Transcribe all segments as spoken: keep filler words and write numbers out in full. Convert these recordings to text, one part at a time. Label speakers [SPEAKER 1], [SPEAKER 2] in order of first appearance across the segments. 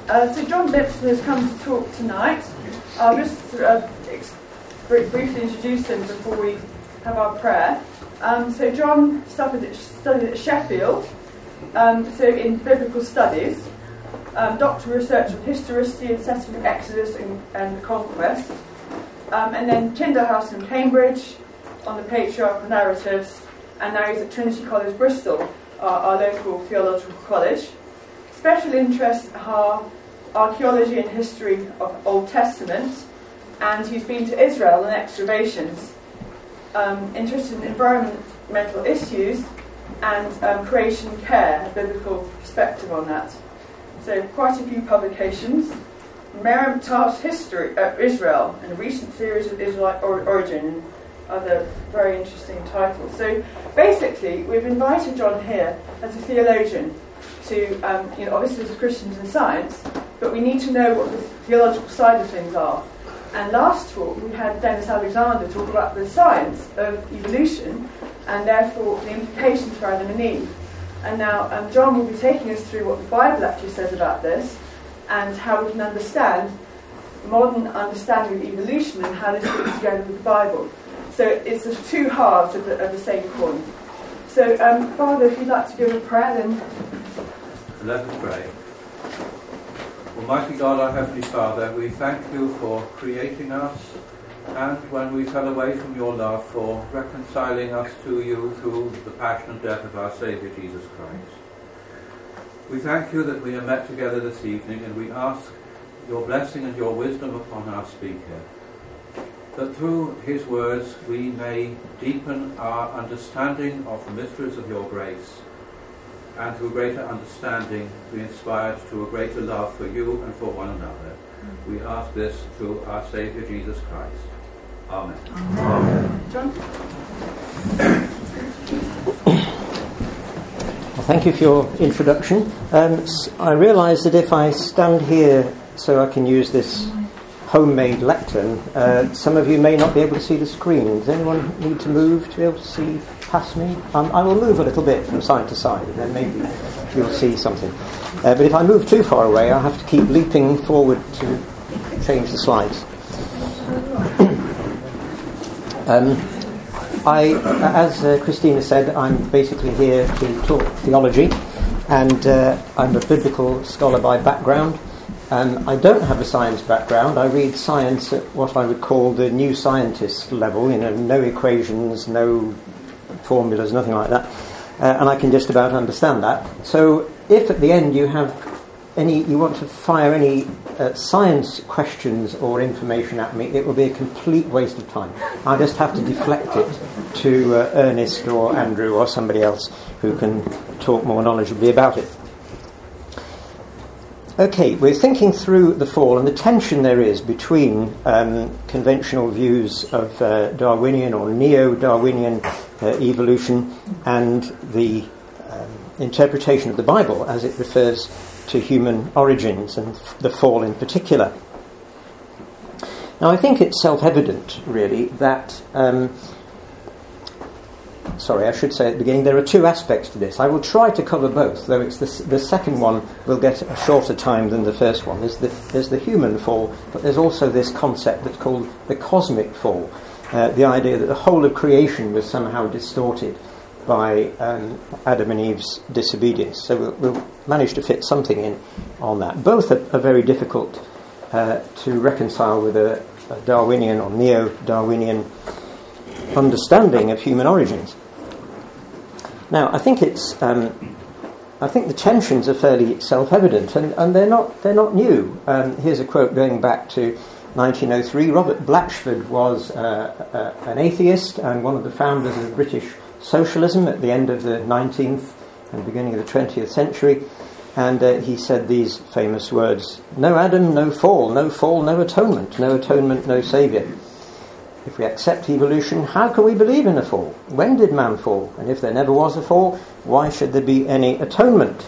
[SPEAKER 1] Uh, so John Lipson has come to talk tonight. I'll just uh, ex- briefly introduce him before we have our prayer. Um, so John studied at, studied at Sheffield, um, so in biblical studies, um, doctoral research on historicity and setting of Exodus and, and conquest, um, and then Tyndale House in Cambridge on the patriarchal narratives, and now he's at Trinity College, Bristol, our, our local theological college. Special interests are archaeology and history of Old Testament, and he's been to Israel on excavations, um, interested in environmental issues and um, creation care, a biblical perspective on that. So quite a few publications. Miriam Tart's History of Israel and Recent Theories of Israelite or- Origin, other very interesting titles. So basically, we've invited John here as a theologian to, um, you know, obviously as Christians in science, but we need to know what the theological side of things are. And last talk, we had Dennis Alexander talk about the science of evolution and therefore the implications for Adam and Eve. And now um, John will be taking us through what the Bible actually says about this and how we can understand modern understanding of evolution and how this fits together with the Bible. So it's the two halves of the, of the same coin. So, um, Father, if you'd like to give a prayer, then...
[SPEAKER 2] Let us pray. Almighty God, our Heavenly Father, we thank you for creating us, and when we fell away from your love, for reconciling us to you through the passion and death of our Saviour Jesus Christ. We thank you that we are met together this evening, and we ask your blessing and your wisdom upon our speaker, that through his words we may deepen our understanding of the mysteries of your grace, and through greater understanding be inspired to a greater love for you and for one another. We ask this through our Saviour Jesus Christ. Amen.
[SPEAKER 1] Amen. John?
[SPEAKER 3] Well, thank you for your introduction. Um, I realise that if I stand here so I can use this homemade lectern, uh, some of you may not be able to see the screen. Does anyone need to move to be able to see past me? Um, I will move a little bit from side to side, and then maybe you'll see something. Uh, but if I move too far away, I'll have to keep leaping forward to change the slides. um, I, as uh, Christina said, I'm basically here to talk theology, and uh, I'm a biblical scholar by background. Um, I don't have a science background. I read science at what I would call the new scientist level, you know, no equations, no formulas, nothing like that. Uh, and I can just about understand that. So if at the end you have any, you want to fire any uh, science questions or information at me, it will be a complete waste of time. I just have to deflect it to uh, Ernest or Andrew or somebody else who can talk more knowledgeably about it. Okay, we're thinking through the fall and the tension there is between um, conventional views of uh, Darwinian or neo-Darwinian uh, evolution and the um, interpretation of the Bible as it refers to human origins and f- the fall in particular. Now, I think it's self-evident, really, that... Um, Sorry, I should say at the beginning, there are two aspects to this. I will try to cover both, though it's the, the second one will get a shorter time than the first one. There's the, there's the human fall, but there's also this concept that's called the cosmic fall, uh, the idea that the whole of creation was somehow distorted by um, Adam and Eve's disobedience. So we'll, we'll manage to fit something in on that. Both are, are very difficult uh, to reconcile with a, a Darwinian or neo-Darwinian understanding of human origins. Now, I think it's, um, I think the tensions are fairly self-evident, and, and they're not, they're not new. Um, here's a quote going back to nineteen oh three. Robert Blatchford was uh, uh, an atheist and one of the founders of British socialism at the end of the nineteenth and beginning of the twentieth century, and uh, he said these famous words: "No Adam, no fall; no fall, no atonement; no atonement, no saviour. If we accept evolution, how can we believe in a fall? When did man fall? And if there never was a fall, why should there be any atonement?"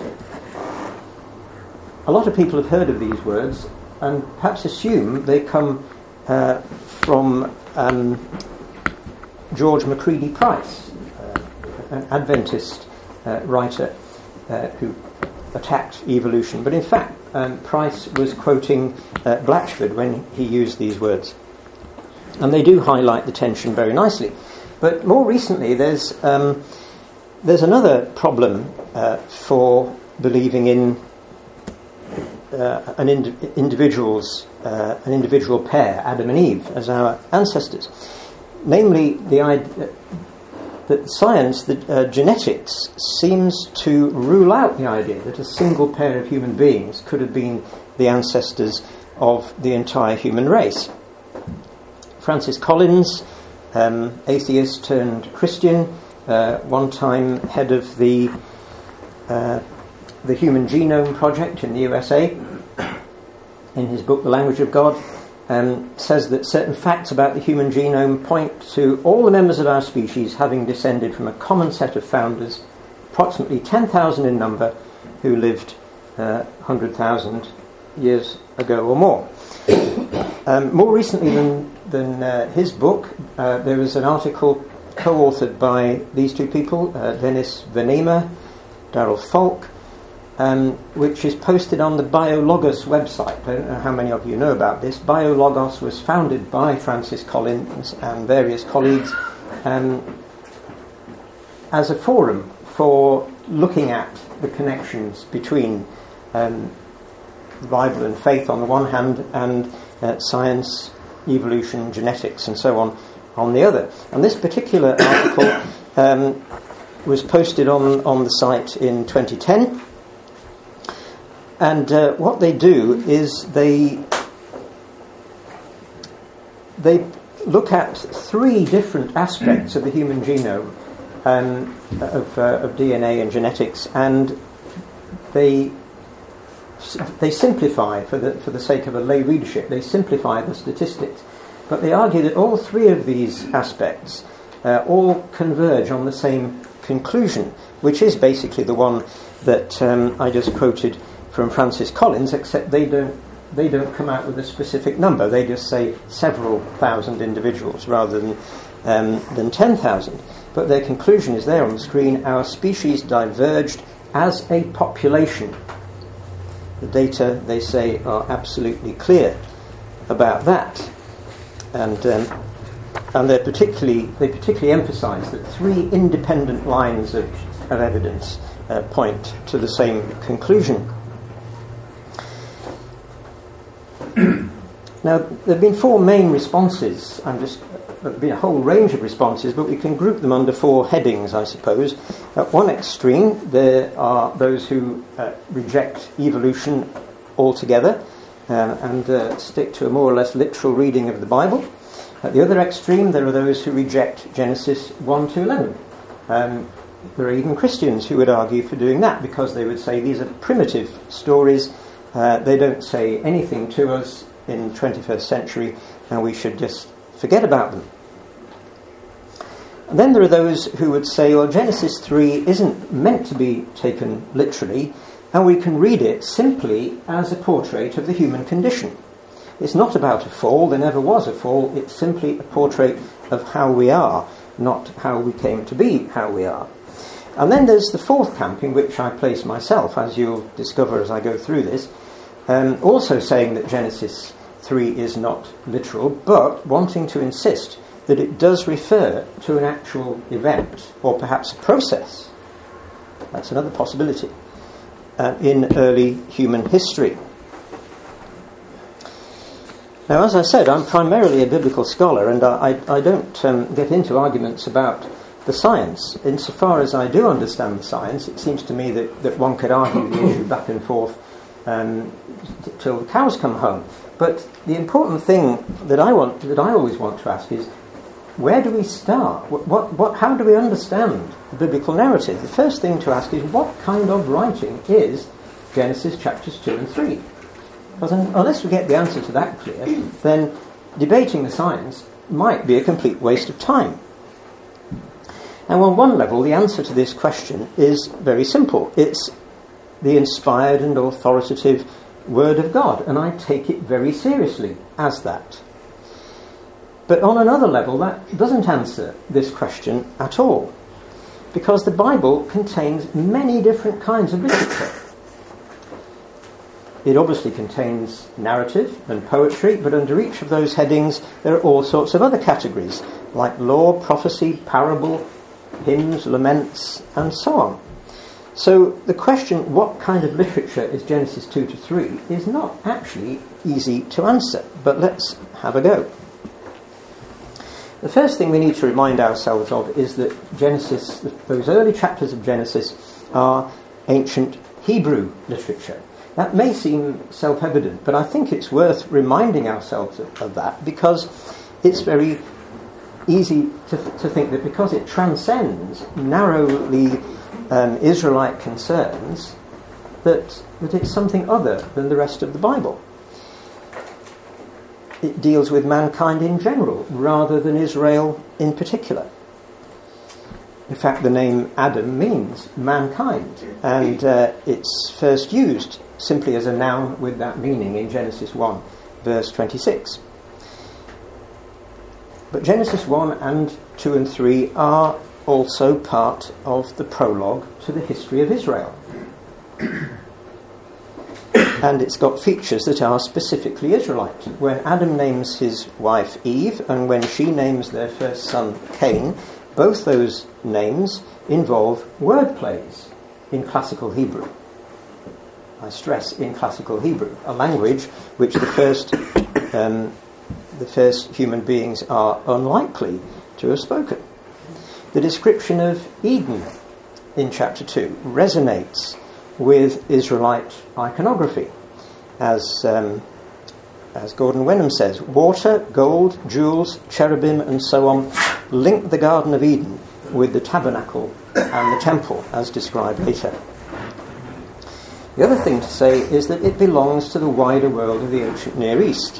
[SPEAKER 3] A lot of people have heard of these words and perhaps assume they come uh, from um, George Macready Price, uh, an Adventist uh, writer uh, who attacked evolution. But in fact, um, Price was quoting uh, Blatchford when he used these words. And they do highlight the tension very nicely. But more recently, there's um, there's another problem uh, for believing in uh, an ind- individual's uh, an individual pair, Adam and Eve, as our ancestors. Namely, the idea that science, that uh, genetics, seems to rule out the idea that a single pair of human beings could have been the ancestors of the entire human race. Francis Collins, um, atheist turned Christian, uh, one time head of the uh, the Human Genome Project in the U S A, in his book The Language of God, um, says that certain facts about the human genome point to all the members of our species having descended from a common set of founders, approximately ten thousand in number, who lived uh, one hundred thousand years ago or more. Um, more recently than, than uh, his book, uh, there was an article co-authored by these two people, uh, Dennis Venema, Darrell Falk, um, which is posted on the BioLogos website. I don't know how many of you know about this. BioLogos was founded by Francis Collins and various colleagues um, as a forum for looking at the connections between um, the Bible and faith on the one hand, and uh, science, evolution, genetics, and so on on the other. And this particular article um, was posted on, on the site in twenty ten. And uh, what they do is they they look at three different aspects of the human genome, um, of, uh, of D N A and genetics, and they they simplify, for the for the sake of a lay readership, they simplify the statistics. But they argue that all three of these aspects uh, all converge on the same conclusion, which is basically the one that um, I just quoted from Francis Collins, except they don't they don't come out with a specific number. They just say several thousand individuals rather than um, than ten thousand. But their conclusion is there on the screen: our species diverged as a population. The data, they say, are absolutely clear about that, and um, and they particularly they particularly emphasise that three independent lines of, of evidence uh, point to the same conclusion. Now, there have been four main responses. I'm just there've been a whole range of responses, but we can group them under four headings, I suppose. At one extreme, there are those who uh, reject evolution altogether uh, and uh, stick to a more or less literal reading of the Bible. At the other extreme, there are those who reject Genesis one to eleven. Um, there are even Christians who would argue for doing that, because they would say these are primitive stories. Uh, they don't say anything to us in the twenty-first century, and we should just forget about them. And then there are those who would say, well, Genesis three isn't meant to be taken literally, and we can read it simply as a portrait of the human condition. It's not about a fall, there never was a fall, it's simply a portrait of how we are, not how we came to be how we are. And then there's the fourth camp, in which I place myself, as you'll discover as I go through this, um, also saying that Genesis three is not literal, but wanting to insist that it does refer to an actual event, or perhaps a process. That's another possibility, uh, in early human history. Now, as I said, I'm primarily a biblical scholar, and I, I, I don't um, get into arguments about the science. Insofar as I do understand the science, it seems to me that, that one could argue the issue back and forth um, t- till the cows come home. But the important thing that I want, that I always want to ask is, where do we start? What, what, what, how do we understand the biblical narrative? The first thing to ask is, what kind of writing is Genesis chapters two and three? Because unless we get the answer to that clear, then debating the science might be a complete waste of time. Now, on one level, the answer to this question is very simple. It's the inspired and authoritative Word of God, and I take it very seriously as that. But on another level, that doesn't answer this question at all, because the Bible contains many different kinds of literature. It obviously contains narrative and poetry, but under each of those headings there are all sorts of other categories, like law, prophecy, parable, hymns, laments, and so on. So the question, what kind of literature is Genesis two to three, is not actually easy to answer, but let's have a go. The first thing we need to remind ourselves of is that Genesis, those early chapters of Genesis, are ancient Hebrew literature. That may seem self-evident, but I think it's worth reminding ourselves of, of that, because it's very easy to, to think that because it transcends narrowly um, Israelite concerns, that, that it's something other than the rest of the Bible. It deals with mankind in general, rather than Israel in particular. In fact, the name Adam means mankind, and uh, it's first used simply as a noun with that meaning in Genesis one, verse twenty-six. But Genesis one and two and three are also part of the prologue to the history of Israel. And it's got features that are specifically Israelite. When Adam names his wife Eve, and when she names their first son Cain, both those names involve word plays in classical Hebrew. I stress in classical Hebrew, a language which the first um, the first human beings are unlikely to have spoken. The description of Eden in chapter two resonates with Israelite iconography, as um, as Gordon Wenham says, water, gold, jewels, cherubim, and so on link the Garden of Eden with the tabernacle and the temple, as described later. The other thing to say is that it belongs to the wider world of the ancient Near East.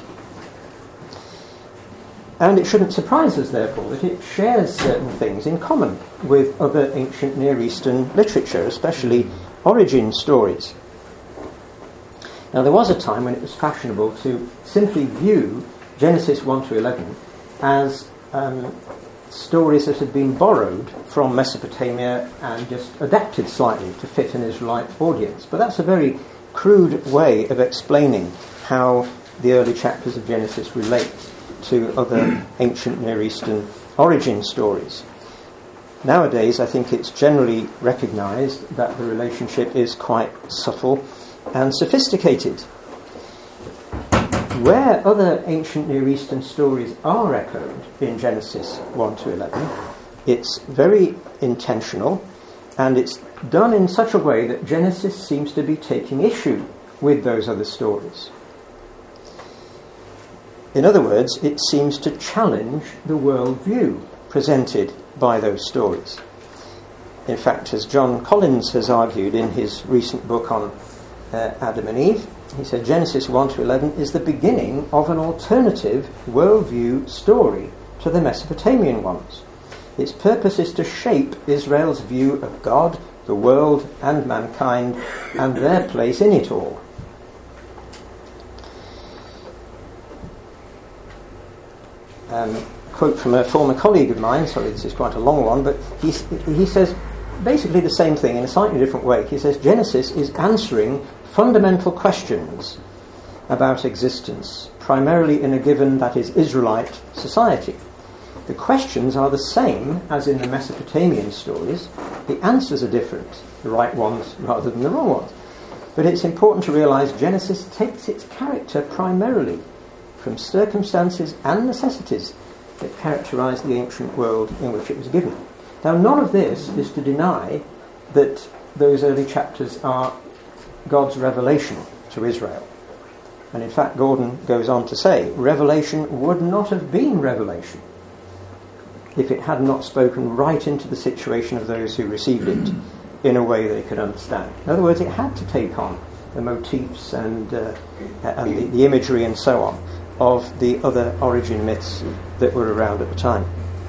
[SPEAKER 3] And it shouldn't surprise us, therefore, that it shares certain things in common with other ancient Near Eastern literature, especially origin stories. Now, there was a time when it was fashionable to simply view Genesis one to eleven as um, stories that had been borrowed from Mesopotamia and just adapted slightly to fit an Israelite audience. But that's a very crude way of explaining how the early chapters of Genesis relate to other ancient Near Eastern origin stories. Nowadays, I think it's generally recognised that the relationship is quite subtle and sophisticated. Where other ancient Near Eastern stories are echoed in Genesis one to eleven, it's very intentional, and it's done in such a way that Genesis seems to be taking issue with those other stories. In other words, it seems to challenge the worldview presented by those stories. In fact, as John Collins has argued in his recent book on uh, Adam and Eve, he said Genesis one to eleven is the beginning of an alternative worldview story to the Mesopotamian ones. Its purpose is to shape Israel's view of God, the world, and mankind, and their place in it all. Um, quote from a former colleague of mine, sorry this is quite a long one, but he, he says basically the same thing in a slightly different way. He says Genesis is answering fundamental questions about existence, primarily in a given, that is, Israelite society. The questions are the same as in the Mesopotamian stories. The answers are different, the right ones rather than the wrong ones. But it's important to realise Genesis takes its character primarily from circumstances and necessities that characterise the ancient world in which it was given. Now, none of this is to deny that those early chapters are God's revelation to Israel. And in fact, Gordon goes on to say, revelation would not have been revelation if it had not spoken right into the situation of those who received it in a way they could understand. In other words, it had to take on the motifs and, uh, and the, the imagery and so on of the other origin myths that were around at the time.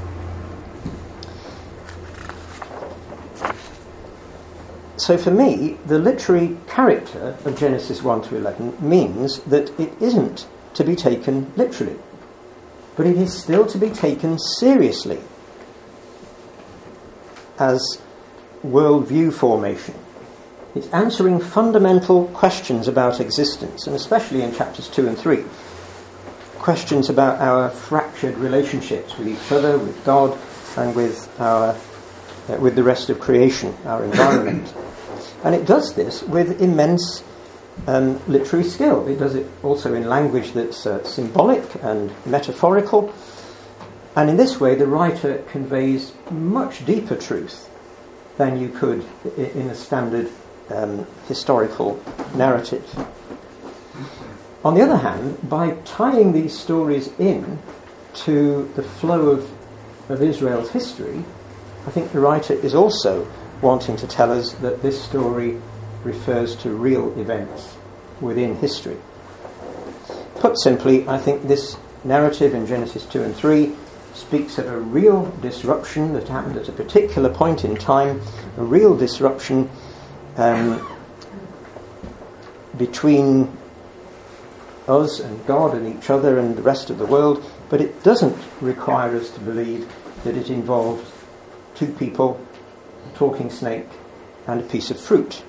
[SPEAKER 3] So for me, the literary character of Genesis one to eleven means that it isn't to be taken literally, but it is still to be taken seriously as worldview formation. It's answering fundamental questions about existence, and especially in chapters two and three. Questions about our fractured relationships with each other, with God, and with our uh, with the rest of creation, our environment. And it does this with immense um, literary skill. It does it also in language that's uh, symbolic and metaphorical. And in this way, the writer conveys much deeper truth than you could in a standard um, historical narrative. On the other hand, by tying these stories in to the flow of, of Israel's history, I think the writer is also wanting to tell us that this story refers to real events within history. Put simply, I think this narrative in Genesis two and three speaks of a real disruption that happened at a particular point in time, a real disruption um, between us and God and each other and the rest of the world, but it doesn't require us to believe that it involved two people, a talking snake, and a piece of fruit.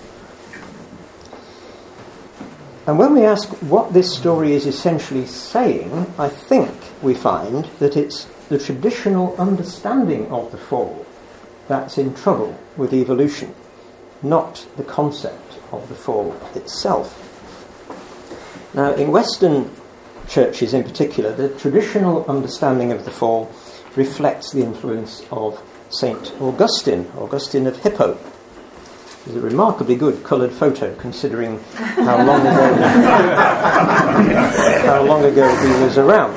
[SPEAKER 3] And when we ask what this story is essentially saying, I think we find that it's the traditional understanding of the fall that's in trouble with evolution, not the concept of the fall itself. Now, in Western churches in particular, the traditional understanding of the fall reflects the influence of Saint Augustine, Augustine of Hippo. It's a remarkably good coloured photo, considering how long ago how long ago he was around.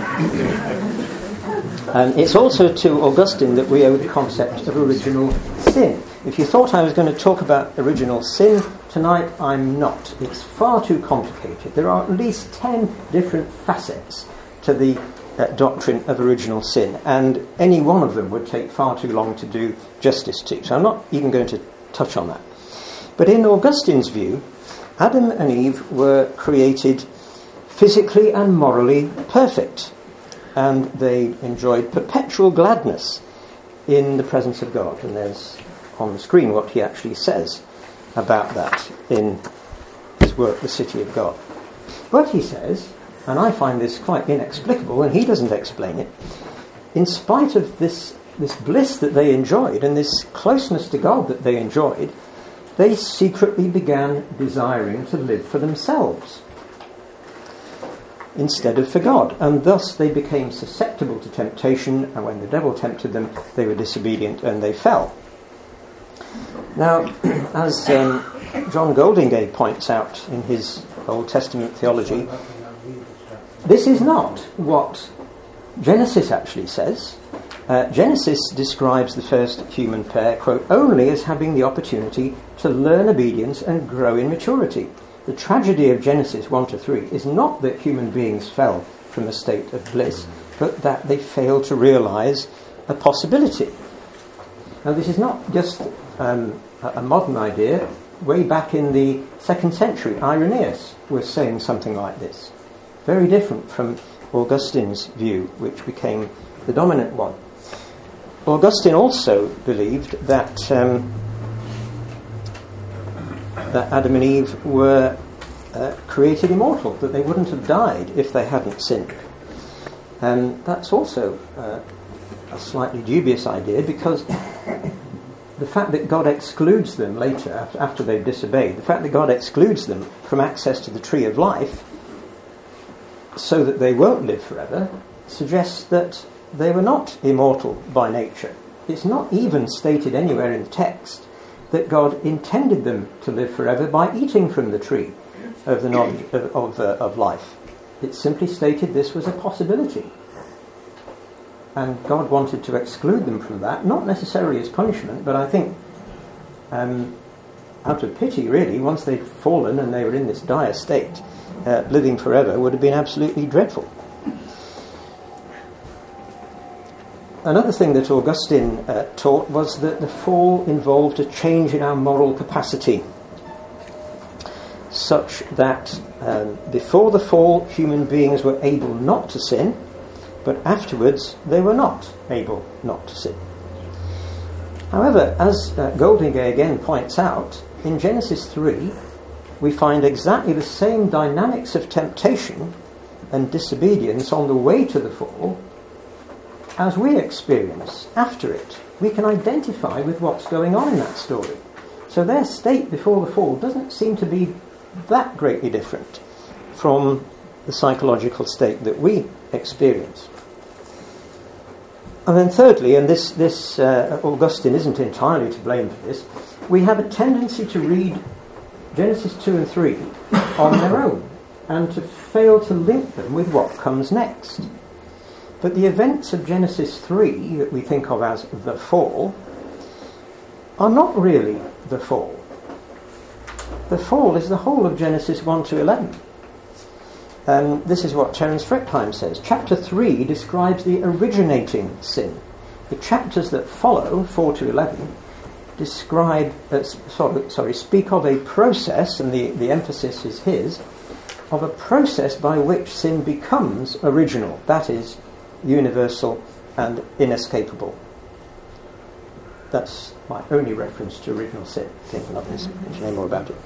[SPEAKER 3] And it's also to Augustine that we owe the concept of original sin. If you thought I was going to talk about original sin tonight, I'm not. It's far too complicated. There are at least ten different facets to the uh, doctrine of original sin, and any one of them would take far too long to do justice to. So I'm not even going to touch on that. But in Augustine's view, Adam and Eve were created physically and morally perfect, and they enjoyed perpetual gladness in the presence of God. And there's on the screen what he actually says about that in his work, The City of God. But he says, and I find this quite inexplicable, and he doesn't explain it, in spite of this, this bliss that they enjoyed and this closeness to God that they enjoyed, they secretly began desiring to live for themselves instead of for God, and thus they became susceptible to temptation, and when the devil tempted them, they were disobedient and they fell. Now, as um, John Goldingay points out in his Old Testament theology, this is not what Genesis actually says. Uh, Genesis describes the first human pair, quote, only as having the opportunity to learn obedience and grow in maturity. The tragedy of Genesis one to three is not that human beings fell from a state of bliss, but that they failed to realise a possibility. Now, this is not just um, a modern idea. Way back in the second century, Irenaeus was saying something like this. Very different from Augustine's view, which became the dominant one. Augustine also believed that um, that Adam and Eve were uh, created immortal, that they wouldn't have died if they hadn't sinned. And that's also uh, a slightly dubious idea, because the fact that God excludes them later, after they've disobeyed, the fact that God excludes them from access to the tree of life so that they won't live forever, suggests that they were not immortal by nature. It's not even stated anywhere in the text that God intended them to live forever by eating from the tree of the knowledge of, of, uh, of life. It's simply stated this was a possibility. And God wanted to exclude them from that, not necessarily as punishment, but I think um, out of pity, really. Once they'd fallen and they were in this dire state, uh, living forever would have been absolutely dreadful. Another thing that Augustine uh, taught was that the fall involved a change in our moral capacity, such that um, before the fall human beings were able not to sin, but afterwards they were not able not to sin. However, as uh, Goldingay again points out, in Genesis three, we find exactly the same dynamics of temptation and disobedience on the way to the fall as we experience after it. We can identify with what's going on in that story. So their state before the fall doesn't seem to be that greatly different from the psychological state that we experience. And then thirdly, and this, this uh, Augustine isn't entirely to blame for this, we have a tendency to read Genesis two and three on their own and to fail to link them with what comes next. But the events of Genesis three that we think of as the fall are not really the fall. The fall is the whole of Genesis one to eleven. Um, this is what Terence Freckheim says. Chapter three describes the originating sin. The chapters that follow, four to eleven, describe, uh, sorry, sorry, speak of a process, and the, the emphasis is his, of a process by which sin becomes original, that is, universal and inescapable. That's my only reference to original sin. I think I'm not going to mention any more about it.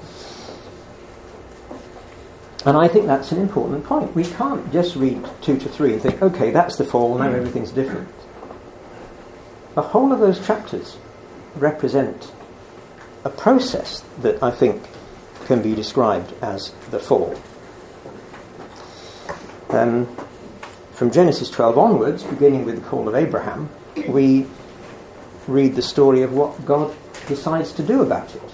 [SPEAKER 3] And I think that's an important point. We can't just read two to three and think, okay, that's the fall, now everything's different. The whole of those chapters represent a process that I think can be described as the fall. Um, from Genesis twelve onwards, beginning with the call of Abraham, we read the story of what God decides to do about it.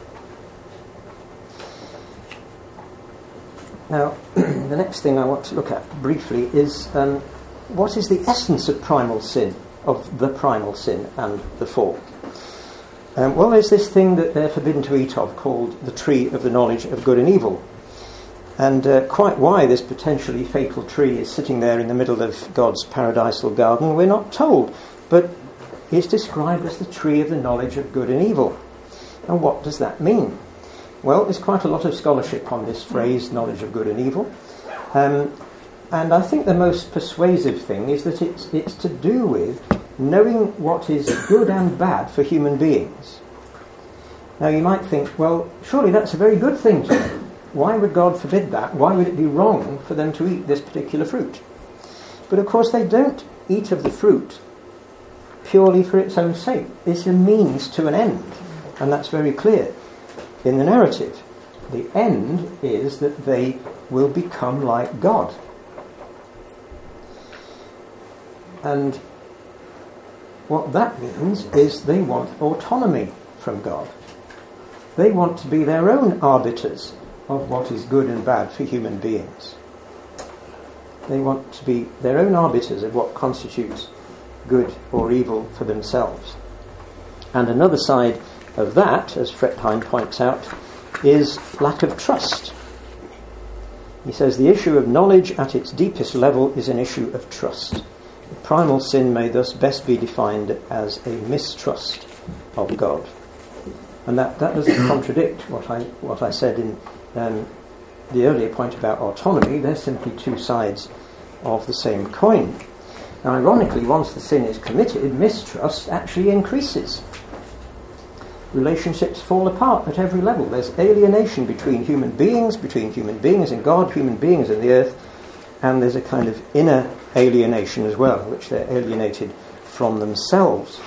[SPEAKER 3] Now, the next thing I want to look at briefly is um, what is the essence of primal sin, of the primal sin and the fall? Um, well, there's this thing that they're forbidden to eat of called the tree of the knowledge of good and evil. And uh, quite why this potentially fatal tree is sitting there in the middle of God's paradisal garden, we're not told. But it's described as the tree of the knowledge of good and evil. And what does that mean? Well, there's quite a lot of scholarship on this phrase, knowledge of good and evil. Um, and I think the most persuasive thing is that it's, it's to do with knowing what is good and bad for human beings. Now you might think, well, surely that's a very good thing to know. Why would God forbid that? Why would it be wrong for them to eat this particular fruit? But of course they don't eat of the fruit purely for its own sake. It's a means to an end, and that's very clear in the narrative. The end is that they will become like God. And what that means is they want autonomy from God. They want to be their own arbiters of what is good and bad for human beings. They want to be their own arbiters of what constitutes good or evil for themselves. And another side of that, as Freckheim points out, is lack of trust. He says the issue of knowledge at its deepest level is an issue of trust. The primal sin may thus best be defined as a mistrust of God. And that, that doesn't contradict what I what I said in um, the earlier point about autonomy. They're simply two sides of the same coin. Now, ironically, once the sin is committed, mistrust actually increases. Relationships fall apart at every level. There's alienation between human beings, between human beings and God, human beings and the earth, and there's a kind of inner alienation as well, in which they're alienated from themselves.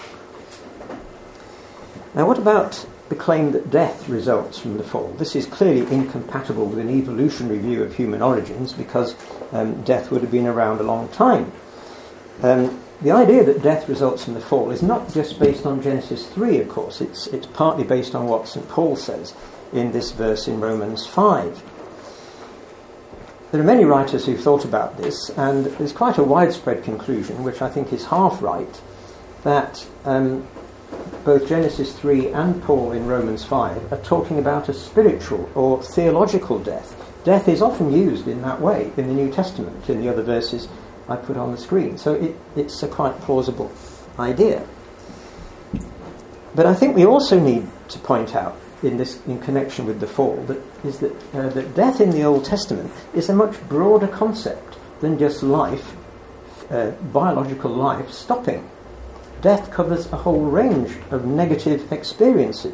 [SPEAKER 3] Now, what about the claim that death results from the fall? This is clearly incompatible with an evolutionary view of human origins, because um, death would have been around a long time. Um, the idea that death results from the fall is not just based on Genesis three, of course. It's, it's partly based on what Saint Paul says in this verse in Romans five. There are many writers who've thought about this, and there's quite a widespread conclusion, which I think is half right, that um, both Genesis three and Paul in Romans five are talking about a spiritual or theological death. Death is often used in that way in the New Testament, in the other verses I put on the screen. So it, it's a quite plausible idea. But I think we also need to point out in this, in connection with the fall, that is that, uh, that death in the Old Testament is a much broader concept than just life, uh, biological life stopping. Death covers a whole range of negative experiences.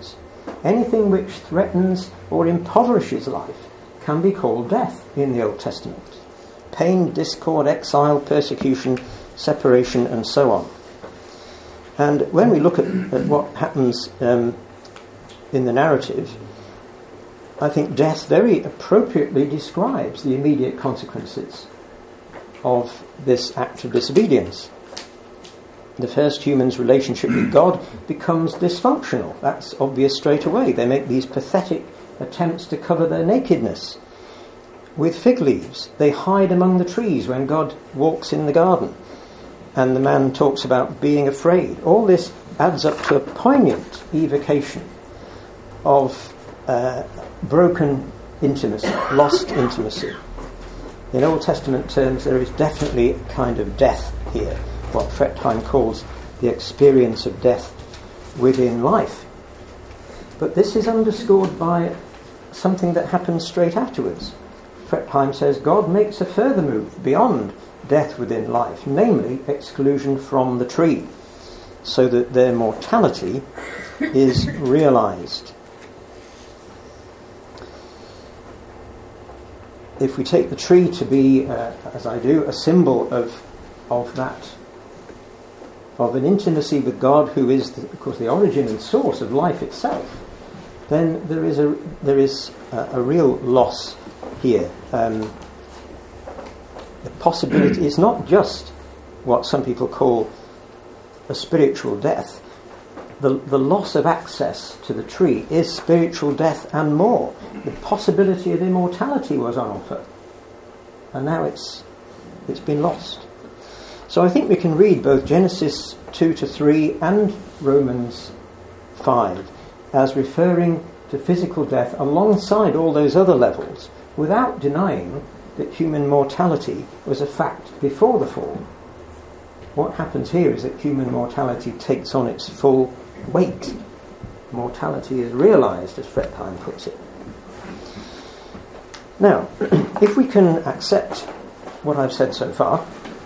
[SPEAKER 3] Anything which threatens or impoverishes life can be called death in the Old Testament. Pain, discord, exile, persecution, separation, and so on. And when we look at, at what happens um, in the narrative, I think death very appropriately describes the immediate consequences of this act of disobedience. The first human's relationship with God becomes dysfunctional. That's obvious straight away. They make these pathetic attempts to cover their nakedness with fig leaves. They hide among the trees when God walks in the garden. And the man talks about being afraid. All this adds up to a poignant evocation of uh, broken intimacy, lost intimacy. In Old Testament terms, there is definitely a kind of death here, what Fretheim calls the experience of death within life. But this is underscored by something that happens straight afterwards. Fretheim says God makes a further move beyond death within life, namely exclusion from the tree, so that their mortality is realized. If we take the tree to be, uh, as I do, a symbol of of that, of an intimacy with God, who is, the, of course, the origin and source of life itself, then there is a there is a, a real loss here. Um, the possibility is not just what some people call a spiritual death. The, the loss of access to the tree is spiritual death and more. The possibility of immortality was on offer, and now it's it's been lost. So I think we can read both Genesis two to three and Romans five as referring to physical death alongside all those other levels, without denying that human mortality was a fact before the fall. What happens here is that human mortality takes on its full weight. Mortality is realised, as Fretheim puts it. Now, if we can accept what I've said so far,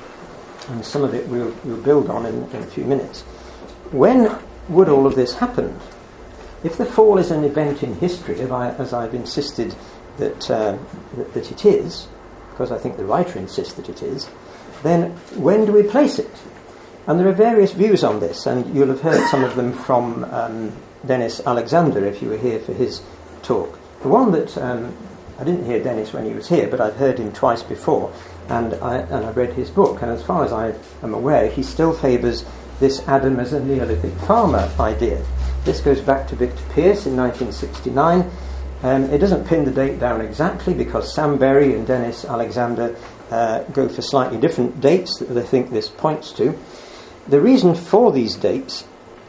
[SPEAKER 3] and some of it we'll, we'll build on in, in a few minutes, when would all of this happen? If the fall is an event in history, as, I, as I've insisted that, uh, that, that it is, because I think the writer insists that it is, then when do we place it? And there are various views on this, and you'll have heard some of them from um, Dennis Alexander if you were here for his talk. The one that um, I didn't hear Dennis when he was here, but I've heard him twice before, and I and I've read his book, and as far as I am aware, he still favours this Adam as a Neolithic farmer idea. This goes back to Victor Pearce in nineteen sixty-nine. Um, it doesn't pin the date down exactly because Sam Berry and Dennis Alexander uh, go for slightly different dates that they think this points to. The reason for these dates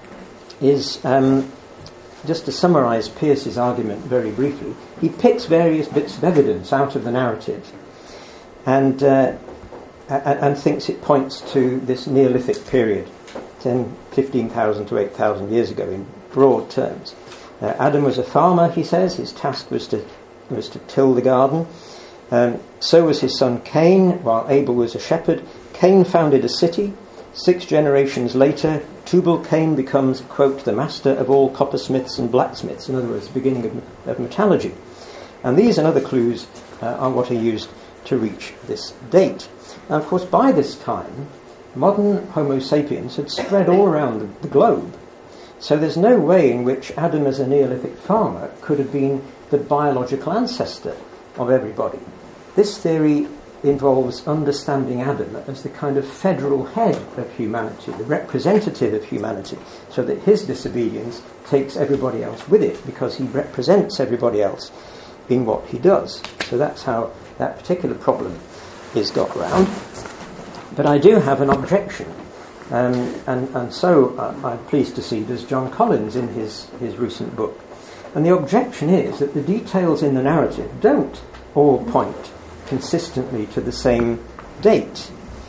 [SPEAKER 3] is, um, just to summarise Pearce's argument very briefly, he picks various bits of evidence out of the narrative and, uh, and, and thinks it points to this Neolithic period, ten, fifteen thousand to eight thousand years ago in broad terms. Uh, Adam was a farmer, he says. His task was to was to till the garden. Um, so was his son Cain, while Abel was a shepherd. Cain founded a city. Six generations later, Tubal-Cain becomes, quote, the master of all coppersmiths and blacksmiths, in other words, the beginning of, of metallurgy. And these and other clues uh, are what are used to reach this date. Now, of course, by this time, modern Homo sapiens had spread all around the, the globe. So there's no way in which Adam as a Neolithic farmer could have been the biological ancestor of everybody. This theory involves understanding Adam as the kind of federal head of humanity, the representative of humanity, so that his disobedience takes everybody else with it, because he represents everybody else in what he does. So that's how that particular problem is got round. But I do have an objection, um, and, and so uh, I'm pleased to see there's John Collins in his, his recent book. And the objection is that the details in the narrative don't all point consistently to the same date.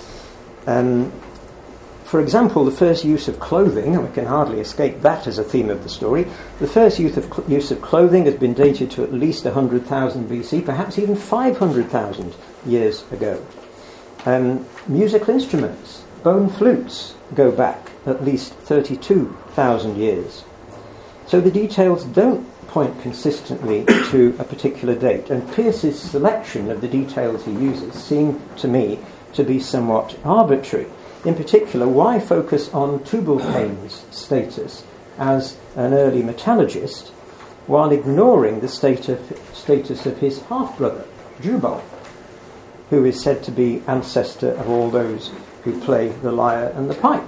[SPEAKER 3] Um, for example, the first use of clothing, and we can hardly escape that as a theme of the story, the first use of, cl- use of clothing has been dated to at least one hundred thousand B C, perhaps even five hundred thousand years ago. Um, musical instruments, bone flutes, go back at least thirty-two thousand years. So the details don't point consistently to a particular date, and Pearce's selection of the details he uses seem to me to be somewhat arbitrary. In particular, why focus on Tubal-Cain's status as an early metallurgist while ignoring the state of, status of his half-brother, Jubal, who is said to be ancestor of all those who play the lyre and the pipe?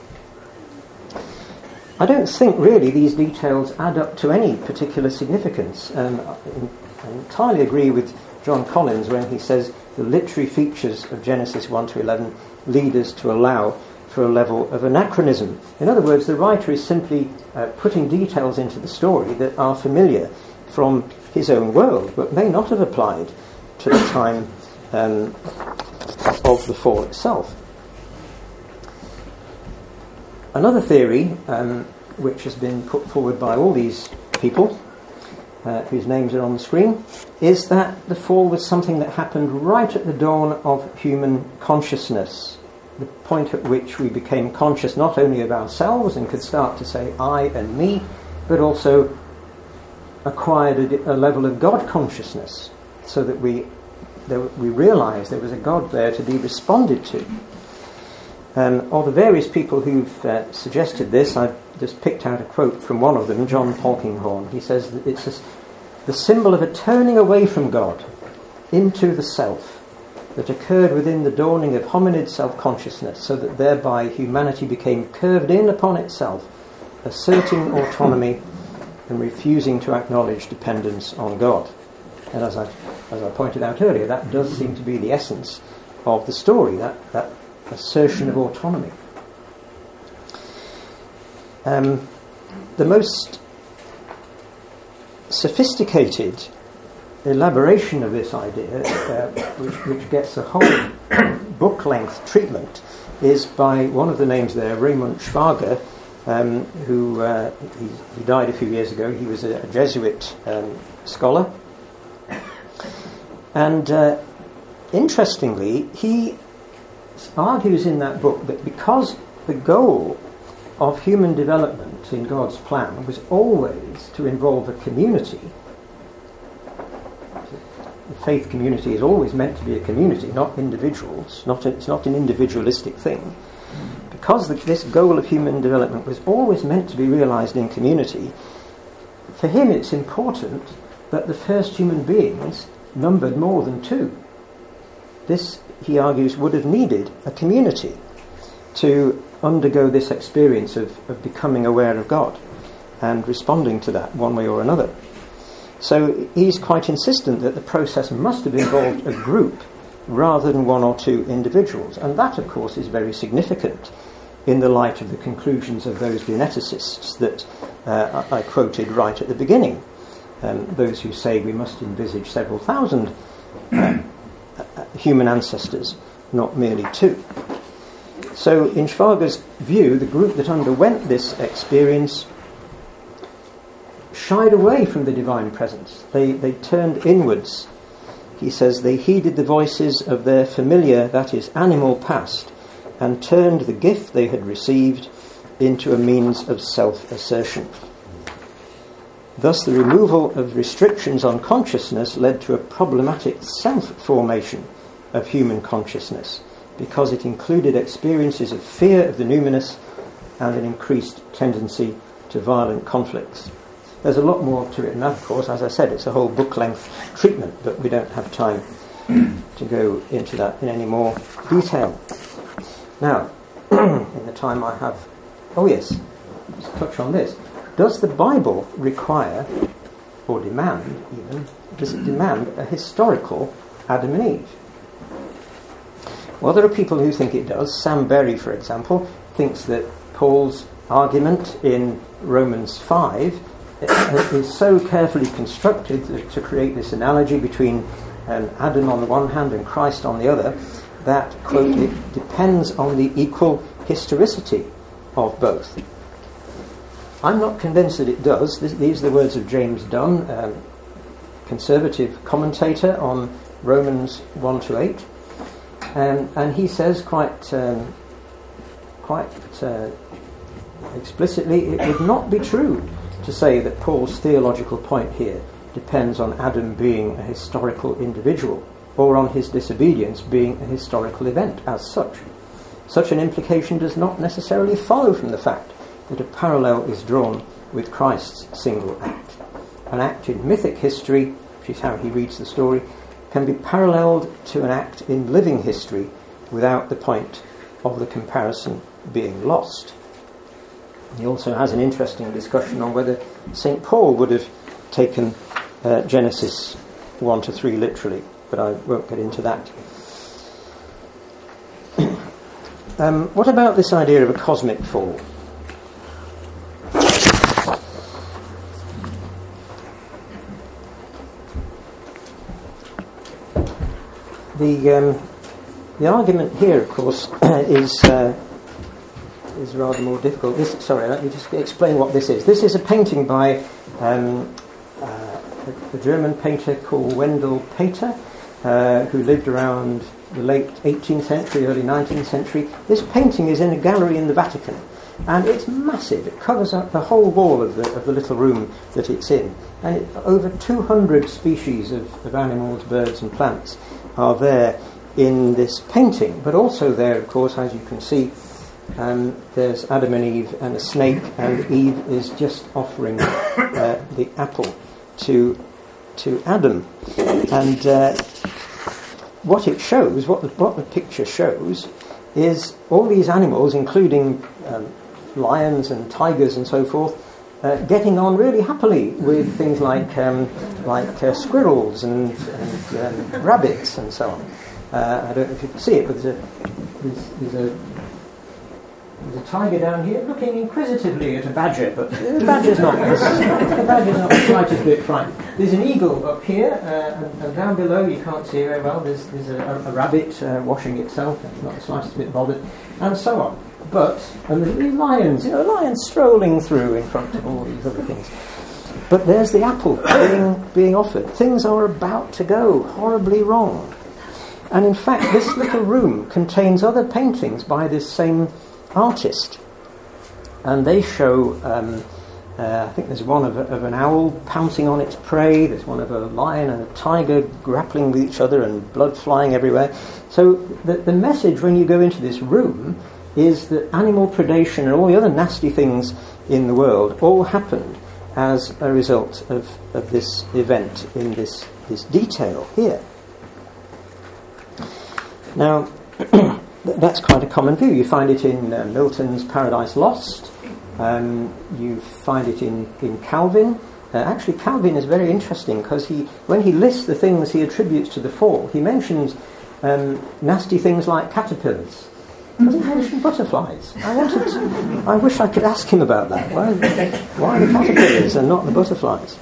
[SPEAKER 3] I don't think really these details add up to any particular significance. Um, I entirely agree with John Collins when he says the literary features of Genesis one to eleven lead us to allow for a level of anachronism. In other words, the writer is simply uh, putting details into the story that are familiar from his own world, but may not have applied to the time um, of the fall itself. Another theory, um, which has been put forward by all these people, uh, whose names are on the screen, is that the fall was something that happened right at the dawn of human consciousness, the point at which we became conscious not only of ourselves and could start to say I and me, but also acquired a, a level of God consciousness, so that we there, we realised there was a God there to be responded to. Um, of the various people who've uh, suggested this, I've just picked out a quote from one of them, John Polkinghorne. He says that it's a, the symbol of a turning away from God into the self that occurred within the dawning of hominid self-consciousness, so that thereby humanity became curved in upon itself, asserting autonomy and refusing to acknowledge dependence on God. And as I, as I pointed out earlier, that does seem to be the essence of the story, that, that assertion of autonomy. Um, the most sophisticated elaboration of this idea, uh, which, which gets a whole book-length treatment, is by one of the names there, Raymond Schwager, um, who uh, he, he died a few years ago. He was a, a Jesuit um, scholar. And uh, interestingly, he argues in that book that because the goal of human development in God's plan was always to involve a community, the faith community is always meant to be a community, not individuals, not a, it's not an individualistic thing. Because the, this goal of human development was always meant to be realised in community, for him it's important that the first human beings numbered more than two. This, he argues, would have needed a community to undergo this experience of, of becoming aware of God and responding to that one way or another. So he's quite insistent that the process must have involved a group rather than one or two individuals. And that, of course, is very significant in the light of the conclusions of those geneticists that uh, I quoted right at the beginning. Um, those who say we must envisage several thousand uh, human ancestors, not merely two. So in Schwager's view, the group that underwent this experience shied away from the divine presence. They, they turned inwards. He says they heeded the voices of their familiar, that is, animal past, and turned the gift they had received into a means of self-assertion. Thus the removal of restrictions on consciousness led to a problematic self-formation of human consciousness, because it included experiences of fear of the numinous and an increased tendency to violent conflicts. There's a lot more to it, and of course, as I said, it's a whole book-length treatment, but we don't have time to go into that in any more detail. Now, in the time I have... Oh yes, let's touch on this. Does the Bible require, or demand even, does it demand a historical Adam and Eve? Well, there are people who think it does. Sam Berry, for example, thinks that Paul's argument in Romans five is so carefully constructed to create this analogy between um, Adam on the one hand and Christ on the other, that, quote, it depends on the equal historicity of both. I'm not convinced that it does. This, these are the words of James Dunn, um, conservative commentator on Romans one to eight. Um, and he says quite um, quite uh, explicitly, it would not be true to say that Paul's theological point here depends on Adam being a historical individual, or on his disobedience being a historical event as such. Such an implication does not necessarily follow from the fact that a parallel is drawn with Christ's single act. An act in mythic history, which is how he reads the story, can be paralleled to an act in living history without the point of the comparison being lost. He also has an interesting discussion on whether Saint Paul would have taken uh, Genesis one to three literally, but I won't get into that. um, what about this idea of a cosmic fall? The um, the argument here, of course, is uh, is rather more difficult. This, sorry, let me just explain what this is. This is a painting by um, uh, a, a German painter called Wendell Pater, uh, who lived around the late eighteenth century, early nineteenth century. This painting is in a gallery in the Vatican, and it's massive. It covers up the whole wall of the of the little room that it's in, and it, over two hundred species of, of animals, birds, and plants are there in this painting. But also there, of course, as you can see, um, there's Adam and Eve and a snake, and Eve is just offering uh, the apple to to Adam. And uh, what it shows, what the, what the picture shows, is all these animals, including um, lions and tigers and so forth, Uh, getting on really happily with things like um, like uh, squirrels and, and um, rabbits and so on. Uh, I don't know if you can see it, but there's a, there's, there's a there's a tiger down here looking inquisitively at a badger, but the badger's not the badger's not the slightest bit frightened. There's an eagle up here, uh, and, and down below you can't see very well. There's there's a, a rabbit uh, washing itself, and it's not the slightest bit bothered, and so on. But, and the lions, you know, lions strolling through in front of all these other things. But there's the apple being, being offered. Things are about to go horribly wrong. And in fact, this little room contains other paintings by this same artist. And they show, um, uh, I think there's one of, a, of an owl pouncing on its prey, there's one of a lion and a tiger grappling with each other and blood flying everywhere. So the, the message when you go into this room is that animal predation and all the other nasty things in the world all happened as a result of, of this event in this, this detail here. Now, that's quite a common view. You find it in uh, Milton's Paradise Lost. Um, you find it in, in Calvin. Uh, actually, Calvin is very interesting because he, when he lists the things he attributes to the fall, he mentions um, nasty things like caterpillars. Doesn't mention butterflies. I wanted to, I wish I could ask him about that. Why, why the caterpillars and not the butterflies?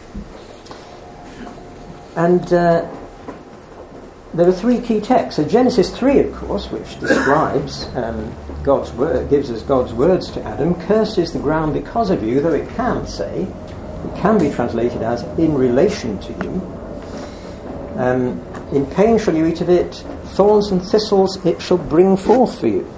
[SPEAKER 3] And uh, there are three key texts. So Genesis three, of course, which describes um, God's word, gives us God's words to Adam. Cursed is the ground because of you, though it can say, it can be translated as in relation to you. Um, in pain shall you eat of it, thorns and thistles it shall bring forth for you.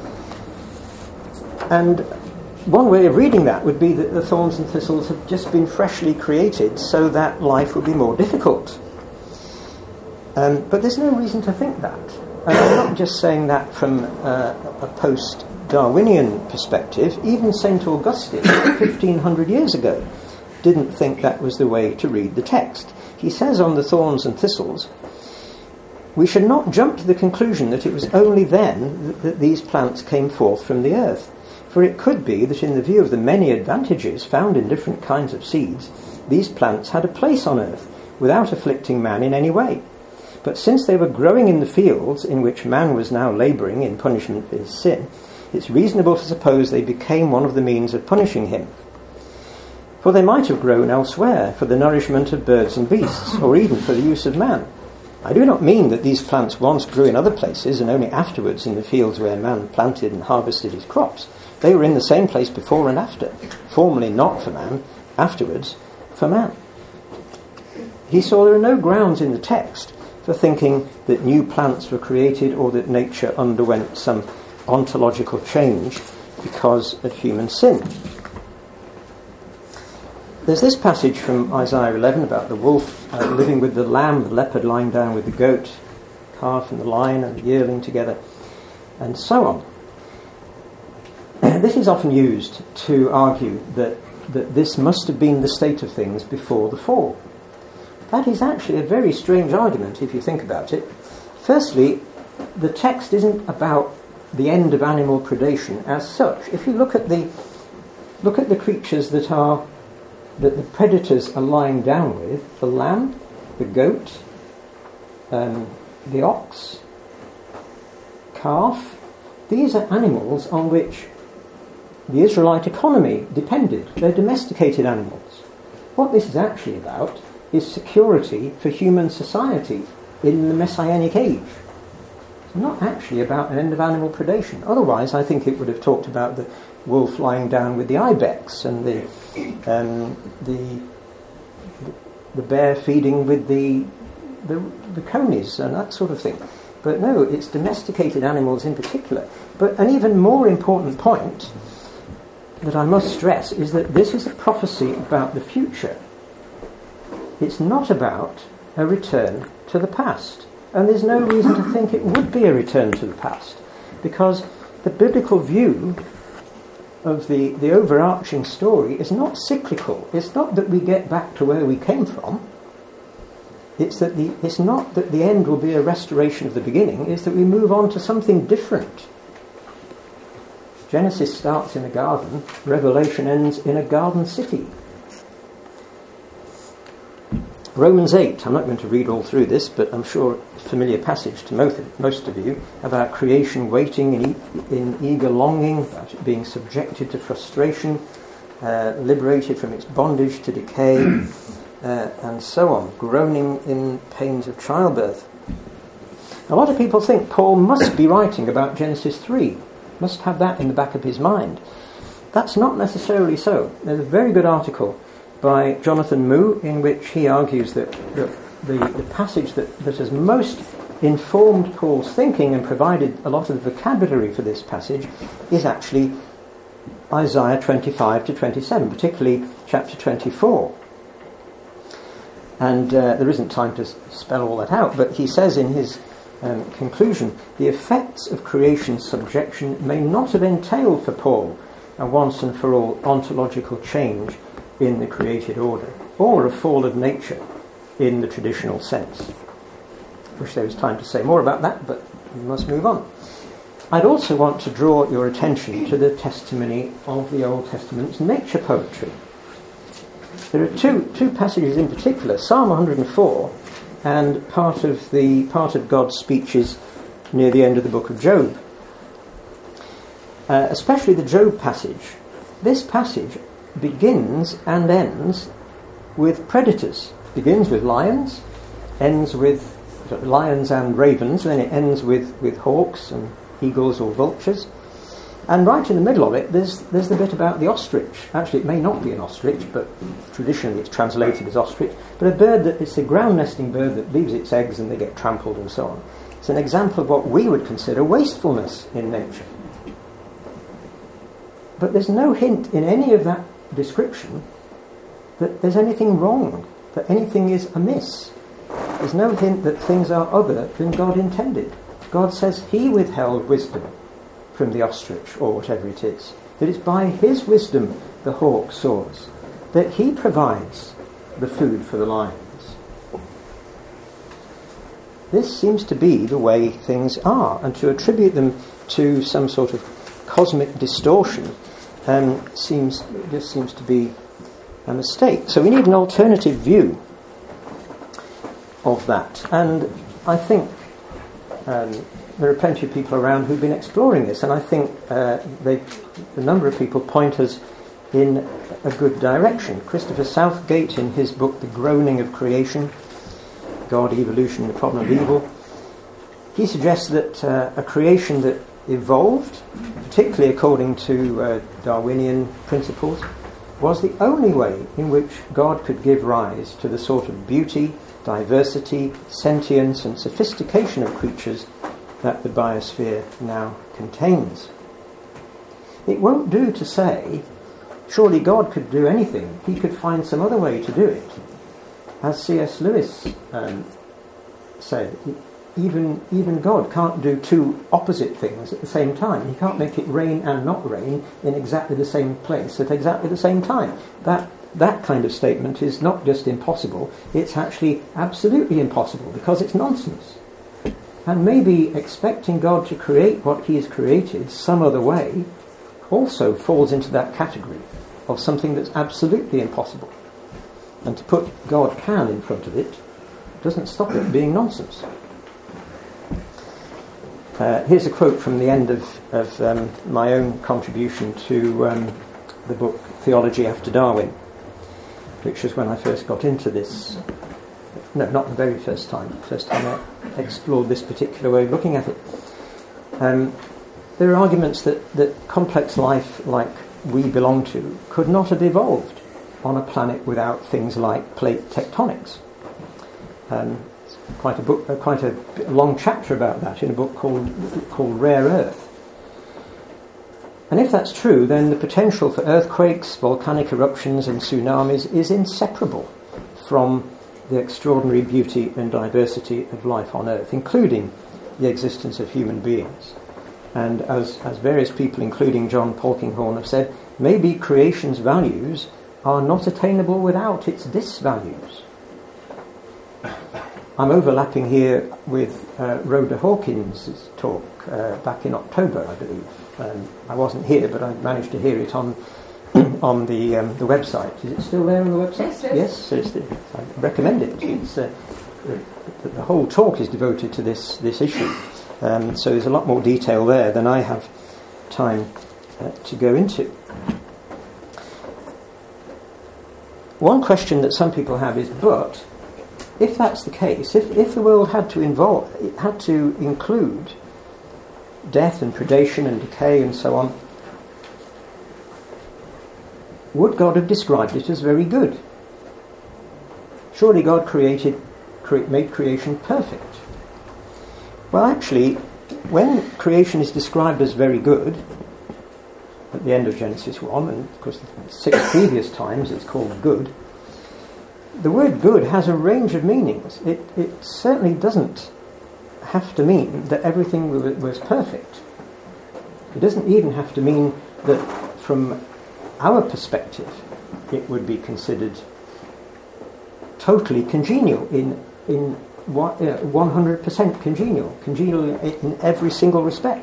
[SPEAKER 3] And one way of reading that would be that the thorns and thistles have just been freshly created so that life would be more difficult. Um, but there's no reason to think that. And I'm not just saying that from uh, a post-Darwinian perspective. Even Saint Augustine, fifteen hundred years ago, didn't think that was the way to read the text. He says on the thorns and thistles, we should not jump to the conclusion that it was only then that, that these plants came forth from the earth, for it could be that in the view of the many advantages found in different kinds of seeds, these plants had a place on earth without afflicting man in any way. But since they were growing in the fields in which man was now labouring in punishment for his sin, it's reasonable to suppose they became one of the means of punishing him. For they might have grown elsewhere for the nourishment of birds and beasts, or even for the use of man. I do not mean that these plants once grew in other places and only afterwards in the fields where man planted and harvested his crops. They were in the same place before and after, formerly not for man, afterwards for man. He saw there are no grounds in the text for thinking that new plants were created or that nature underwent some ontological change because of human sin. there's this passage from Isaiah eleven about the wolf uh, living with the lamb, the leopard lying down with the goat, calf and the lion and the yearling together, and so on. This is often used to argue that, that this must have been the state of things before the fall. That is actually a very strange argument if you think about it. Firstly, the text isn't about the end of animal predation as such. If you look at the look at the creatures that are that the predators are lying down with, the lamb, the goat, um, the ox, calf, these are animals on which the Israelite economy depended. They're domesticated animals. What this is actually about is security for human society in the Messianic age. It's not actually about an end of animal predation. Otherwise, I think it would have talked about the wolf lying down with the ibex and the um, the the bear feeding with the the, the conies and that sort of thing. But no, it's domesticated animals in particular. But an even more important point that I must stress is that this is a prophecy about the future. It's not about a return to the past. And there's no reason to think it would be a return to the past, because the biblical view of the, the overarching story is not cyclical. It's not that we get back to where we came from. It's that the it's not that the end will be a restoration of the beginning. It's that we move on to something different. Genesis starts in a garden. Revelation ends in a garden city. Romans eight, I'm not going to read all through this, but I'm sure it's a familiar passage to most of, most of you, about creation waiting in, e- in eager longing, about it being subjected to frustration, uh, liberated from its bondage to decay, uh, and so on, groaning in pains of childbirth. A lot of people think Paul must be writing about Genesis three, must have that in the back of his mind. That's not necessarily so. There's a very good article by Jonathan Moo, in which he argues that the, the, the passage that, that has most informed Paul's thinking and provided a lot of the vocabulary for this passage is actually Isaiah twenty-five to twenty-seven, particularly chapter twenty-four. And uh, there isn't time to spell all that out, but he says in his um, conclusion, the effects of creation's subjection may not have entailed for Paul a once and for all ontological change in the created order, or a fall of nature in the traditional sense. I wish there was time to say more about that, but we must move on. I'd also want to draw your attention to the testimony of the Old Testament's nature poetry. There are two two passages in particular, Psalm one hundred four and part of the part of God's speeches near the end of the book of Job. Uh, especially the Job passage. This passage begins and ends with predators. Begins with lions, ends with lions and ravens, then it ends with, with hawks and eagles or vultures. And right in the middle of it, there's there's the bit about the ostrich. Actually, it may not be an ostrich, but traditionally it's translated as ostrich. But a bird that it's a ground-nesting bird that leaves its eggs and they get trampled and so on. It's an example of what we would consider wastefulness in nature. But there's no hint in any of that description that there's anything wrong, that anything is amiss. There's no hint that things are other than God intended. God says he withheld wisdom from the ostrich, or whatever it is, that it's by his wisdom the hawk soars, that he provides the food for the lions. This seems to be the way things are, and to attribute them to some sort of cosmic distortion Um, seems just seems to be a mistake. So we need an alternative view of that, and I think um, there are plenty of people around who've been exploring this, and I think uh, they, a number of people point us in a good direction. Christopher Southgate, in his book The Groaning of Creation, God, Evolution, and the Problem of Evil, he suggests that uh, a creation that evolved, particularly according to uh, Darwinian principles, was the only way in which God could give rise to the sort of beauty, diversity, sentience and sophistication of creatures that the biosphere now contains. It won't do to say Surely God could do anything. He could find some other way to do it. As C S Lewis um, said, even, even God can't do two opposite things at the same time. He can't make it rain and not rain in exactly the same place at exactly the same time. That, that kind of statement is not just impossible, it's actually absolutely impossible, because it's nonsense. And maybe expecting God to create what he has created some other way also falls into that category of something that's absolutely impossible. And to put God can in front of it doesn't stop it being nonsense. Uh, here's a quote from the end of, of um, my own contribution to um, the book Theology After Darwin, which was when I first got into this. No, not the very first time. The first time I explored this particular way of looking at it. Um, there are arguments that, that complex life like we belong to could not have evolved on a planet without things like plate tectonics. Um, quite a book, uh, quite a long chapter about that in a book called called Rare Earth. And if that's true, then the potential for earthquakes, volcanic eruptions and tsunamis is inseparable from the extraordinary beauty and diversity of life on Earth, including the existence of human beings. And as, as various people, including John Polkinghorne, have said, maybe creation's values are not attainable without its disvalues. I'm overlapping here with uh, Rhoda Hawkins' talk uh, back in October, I believe. Um, I wasn't here, but I managed to hear it on on the um, the website. Is it still there on the website?
[SPEAKER 1] Yes, yes.
[SPEAKER 3] Yes, so it's the, I recommend it. It's, uh, the, the whole talk is devoted to this, this issue. Um, so there's a lot more detail there than I have time uh, to go into. One question that some people have is, but if that's the case, if, if the world had to involve, it had to include death and predation and decay and so on, would God have described it as very good? Surely God created, cre- made creation perfect. Well, actually, when creation is described as very good, at the end of Genesis one, and of course the six previous times it's called good, the word good has a range of meanings. It, it certainly doesn't have to mean that everything was, was perfect. It doesn't even have to mean that from our perspective it would be considered totally congenial, in, in one hundred percent congenial, congenial in every single respect.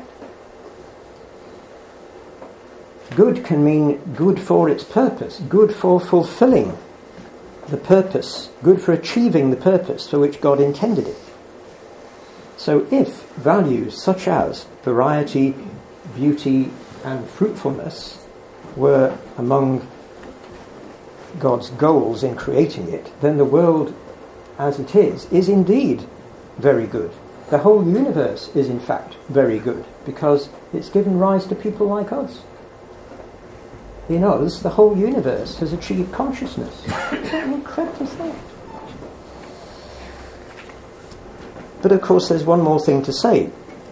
[SPEAKER 3] Good can mean good for its purpose, good for fulfilling the purpose, good for achieving the purpose for which God intended it. So if values such as variety, beauty and fruitfulness were among God's goals in creating it, then the world as it is is indeed very good. The whole universe is in fact very good because it's given rise to people like us. In us, the whole universe has achieved consciousness. What an incredible thing. But of course there's one more thing to say.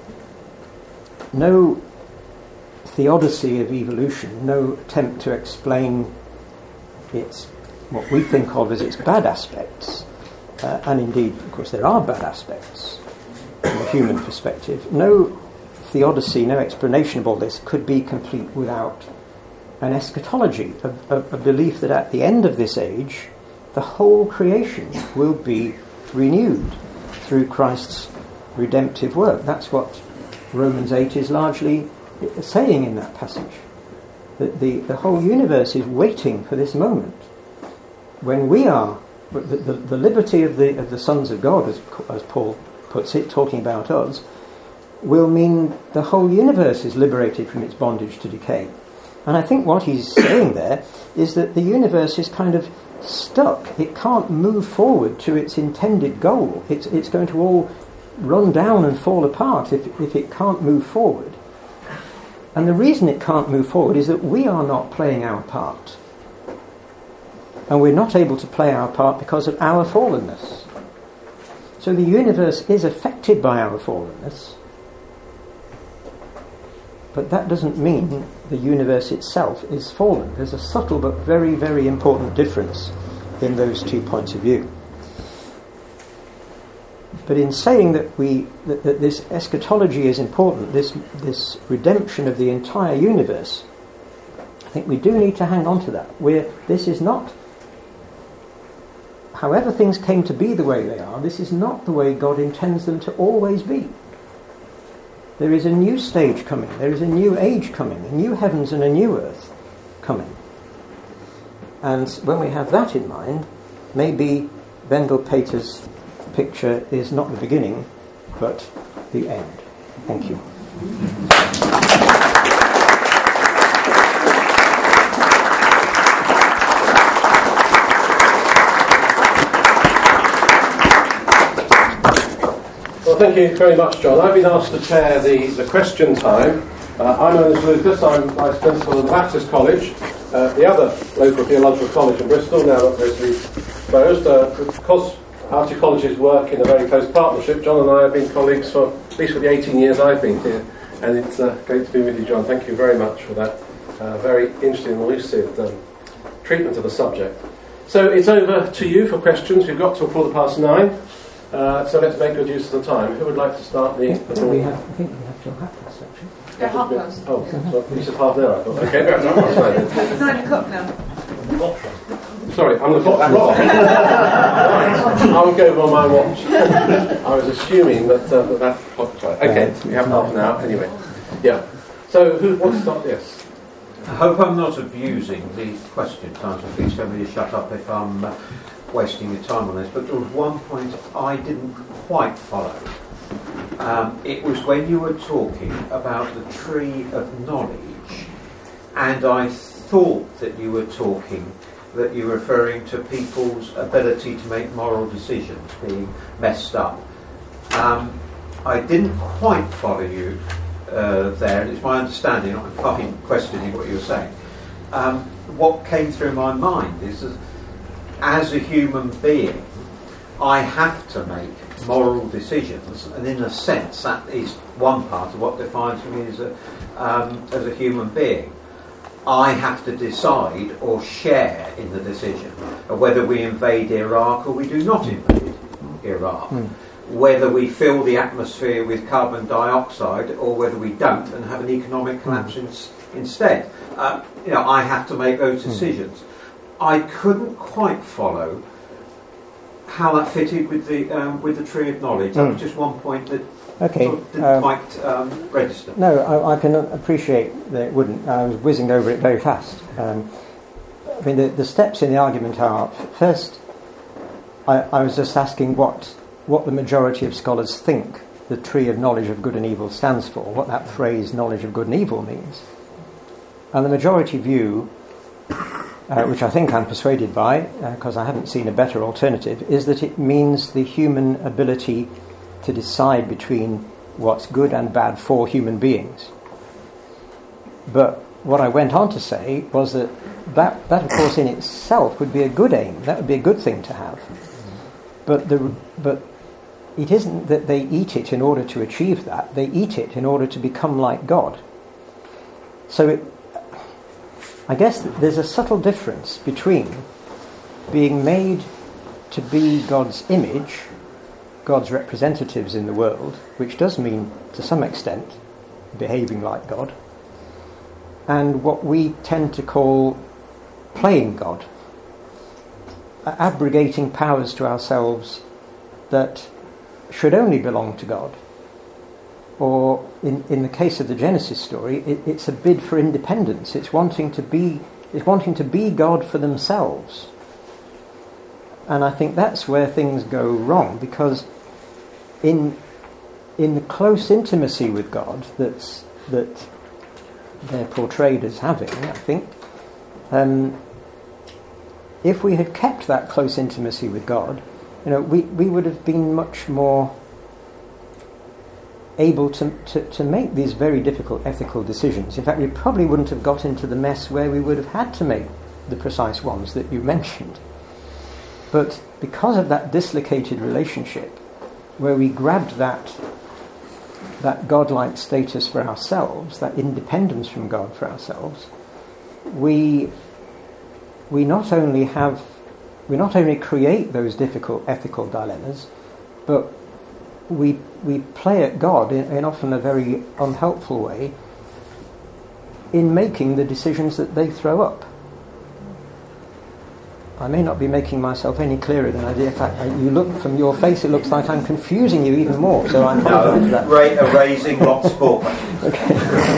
[SPEAKER 3] No theodicy of evolution, no attempt to explain its, what we think of as its bad aspects, uh, and indeed, of course, there are bad aspects from a human perspective. No theodicy, no explanation of all this could be complete without an eschatology, a, a, a belief that at the end of this age, the whole creation will be renewed through Christ's redemptive work. That's what Romans eight is largely saying in that passage. That the, the whole universe is waiting for this moment when we are, the, the, the liberty of the of the sons of God, as, as Paul puts it, talking about us, will mean the whole universe is liberated from its bondage to decay. And I think what he's saying there is that the universe is kind of stuck. It can't move forward to its intended goal. It's, it's going to all run down and fall apart if, if it can't move forward. And the reason it can't move forward is that we are not playing our part. And we're not able to play our part because of our fallenness. So the universe is affected by our fallenness, but that doesn't mean the universe itself is fallen. There's a subtle but very, very important difference in those two points of view. But in saying that we that, that this eschatology is important, this this redemption of the entire universe, I think we do need to hang on to that. We're, this is not, however things came to be the way they are, this is not the way God intends them to always be. There is a new stage coming, there is a new age coming, a new heavens and a new earth coming. And when we have that in mind, maybe Wendell Pater's picture is not the beginning, but the end. Thank you.
[SPEAKER 4] Well, thank you very much, John. I've been asked to chair the, the question time. Uh, I'm Ernest Lucas, I'm Vice Principal of the Baptist College, uh, the other local theological college in Bristol, now not going to be closed. Uh, because our two colleges work in a very close partnership, John and I have been colleagues for at least for the eighteen years I've been here, and it's uh, great to be with you, John. Thank you very much for that uh, very interesting and lucid um, treatment of the subject. So it's over to you for questions. We've got till quarter past nine. Uh, so let's make good use of the time. Who would like to start the...
[SPEAKER 3] I think we have, I think we have till half past, actually.
[SPEAKER 1] Yeah, half past.
[SPEAKER 4] Oh, so you said half an hour, I thought. Okay, that's fine.
[SPEAKER 1] It's nine o'clock now.
[SPEAKER 4] Sorry, I'm the clock that wrong. Right. I would go by my watch. I was assuming that uh, that, that clock was right. Okay, we have half an hour anyway. Yeah. So who wants to start this?
[SPEAKER 2] I hope I'm not abusing the question time, so please tell me to shut up if I'm uh, wasting your time on this. But there was one point I didn't quite follow. Um, it was when you were talking about the tree of knowledge, and I thought that you were talking, that you were referring to people's ability to make moral decisions being messed up. Um, I didn't quite follow you uh, there, and it's my understanding, I'm fine questioning what you were saying. Um, what came through my mind is that as a human being, I have to make moral decisions, and in a sense that is one part of what defines me as a, um, as a human being. I have to decide or share in the decision of whether we invade Iraq or we do not invade Iraq, mm. whether we fill the atmosphere with carbon dioxide or whether we don't and have an economic collapse mm. in, instead. Uh, you know, I have to make those decisions. Mm. I couldn't quite follow how that fitted with the um, with the tree of knowledge. That mm. was just one point that
[SPEAKER 3] okay.
[SPEAKER 2] sort of didn't um, quite um, register.
[SPEAKER 3] No, I, I can appreciate that it wouldn't. I was whizzing over it very fast. Um, I mean, the, the steps in the argument are, first, I, I was just asking what what the majority of scholars think the tree of knowledge of good and evil stands for, what that phrase knowledge of good and evil means. And the majority view, Uh, which I think I'm persuaded by, because uh, I haven't seen a better alternative, is that it means the human ability to decide between what's good and bad for human beings. But what I went on to say was that that, that of course, in itself would be a good aim. That would be a good thing to have. But the but it isn't that they eat it in order to achieve that. They eat it in order to become like God. So it I guess there's a subtle difference between being made to be God's image, God's representatives in the world, which does mean, to some extent, behaving like God, and what we tend to call playing God, abrogating powers to ourselves that should only belong to God. Or, in, in the case of the Genesis story, it, it's a bid for independence. It's wanting to be, it's wanting to be God for themselves. And I think that's where things go wrong, because in in the close intimacy with God that's that they're portrayed as having, I think, um, if we had kept that close intimacy with God, you know, we, we would have been much more able to, to, to make these very difficult ethical decisions. In fact, we probably wouldn't have got into the mess where we would have had to make the precise ones that you mentioned. But because of that dislocated relationship, where we grabbed that that godlike status for ourselves, that independence from God for ourselves, we we not only have we not only create those difficult ethical dilemmas, but we we play at God in, in often a very unhelpful way in making the decisions that they throw up. I may not be making myself any clearer than I did. In fact, you look from your face, it looks like I'm confusing you even more. So I'm
[SPEAKER 5] no,
[SPEAKER 3] no, that.
[SPEAKER 5] Ra- raising lots more.
[SPEAKER 3] Okay.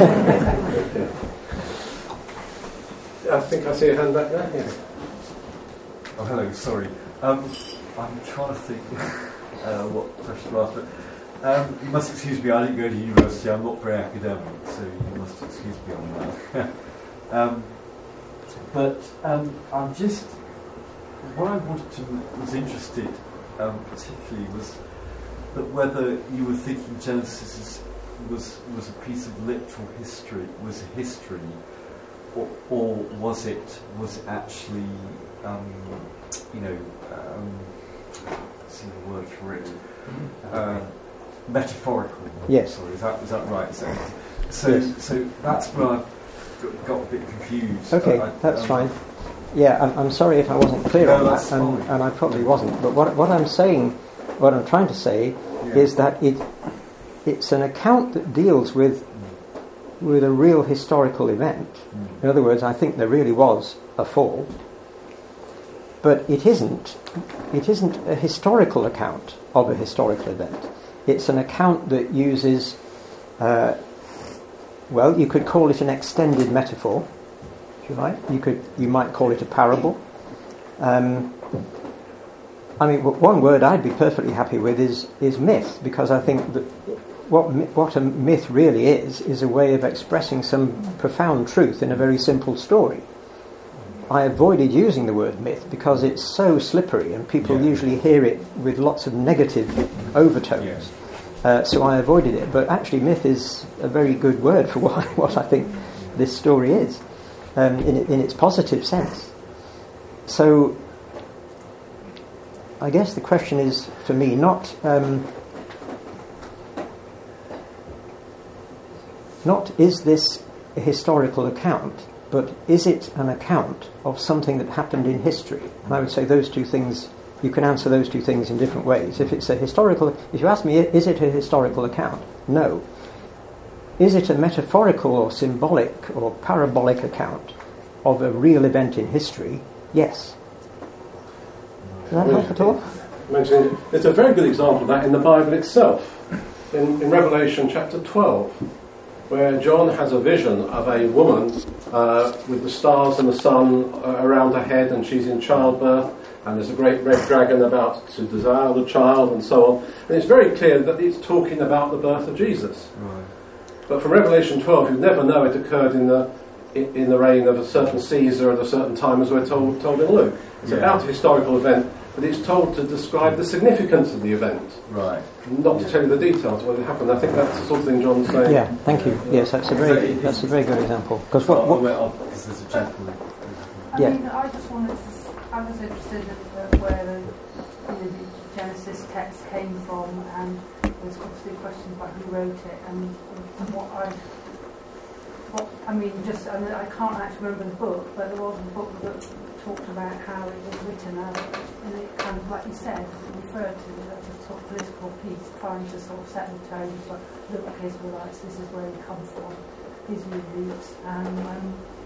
[SPEAKER 4] I think I see a hand back there. Yes.
[SPEAKER 6] Oh, hello. Sorry, um, I'm trying to think uh, what question to ask. But um, you must excuse me. I didn't go to university. I'm not very academic, so you must excuse me on that. um, but um, I'm just. What I wanted to was interested, um, particularly, was that whether you were thinking Genesis is, was was a piece of literal history, was a history, or, or was it was it actually, um, you know, um, what's the word for it, uh, metaphorical.
[SPEAKER 3] Yes.
[SPEAKER 6] Sorry, is that is that right? So, so,
[SPEAKER 3] yes.
[SPEAKER 6] so that's where I got, got a bit confused.
[SPEAKER 3] Okay,
[SPEAKER 6] I,
[SPEAKER 3] that's
[SPEAKER 6] um,
[SPEAKER 3] fine. Yeah, I'm, I'm sorry if I wasn't clear
[SPEAKER 6] no,
[SPEAKER 3] on that, and, and I probably wasn't. But what, what I'm saying, what I'm trying to say,
[SPEAKER 6] yeah.
[SPEAKER 3] is that it it's an account that deals with with a real historical event. Mm. In other words, I think there really was a fall, but it isn't. It isn't a historical account of a historical event. It's an account that uses, uh, well, you could call it an extended metaphor. You like. You could, you might call it a parable. Um, I mean, one word I'd be perfectly happy with is is myth, because I think that what what a myth really is is a way of expressing some profound truth in a very simple story. I avoided using the word myth because it's so slippery, and people yeah. usually hear it with lots of negative overtones. Yes. Uh, so I avoided it. But actually, myth is a very good word for what what I think this story is. Um, in, in its positive sense. So I guess the question is, for me, not um, not is this a historical account, but is it an account of something that happened in history? And I would say those two things, you can answer those two things in different ways. If it's a historical, if you ask me, is it a historical account? No. Is it a metaphorical or symbolic or parabolic account of a real event in history? Yes. Does that help at all?
[SPEAKER 4] It's a very good example of that in the Bible itself. In, in Revelation chapter twelve, where John has a vision of a woman uh, with the stars and the sun uh, around her head, and she's in childbirth, and there's a great red dragon about to devour the child, and so on. And it's very clear that it's talking about the birth of Jesus. Right. But from Revelation twelve, you never know it occurred in the in, in the reign of a certain Caesar at a certain time, as we're told, told in Luke. It's yeah. about a historical event, but it's told to describe the significance of the event.
[SPEAKER 6] Right.
[SPEAKER 4] Not
[SPEAKER 6] yeah.
[SPEAKER 4] to tell you the details of what happened. I think that's the sort of thing John's saying.
[SPEAKER 3] Yeah, thank you. Yes, that's a very that's a very good example. Because what, what
[SPEAKER 6] oh, because there's a gentleman.
[SPEAKER 7] I
[SPEAKER 3] yeah.
[SPEAKER 7] mean, I just wanted to. I was interested in uh, where the, you know, the Genesis text came from, and there's obviously questions about who wrote it, and, and what I. What, I mean, just I, mean, I can't actually remember the book, but there was a book that talked about how it was written, and it kind of, like you said, referred to it as a sort of political piece, trying to sort of set the tone. Like, look, the Israelites, this is where we come from, these are your roots, and um,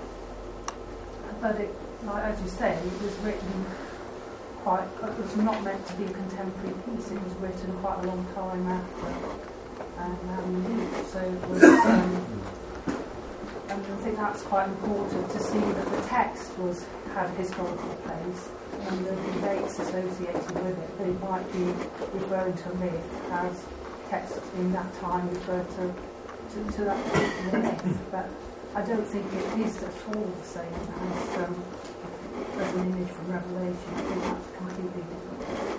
[SPEAKER 7] but it, like as you say, it was written quite. It was not meant to be a contemporary piece. It was written quite a long time after, and um, so it was. Um, And I think that's quite important to see that the text was had a historical place and the debates associated with it. They might be referring to a myth as texts in that time referred to, to, to that particular myth. But I don't think it is at all the same as, um, as an image from Revelation. I think that's completely different.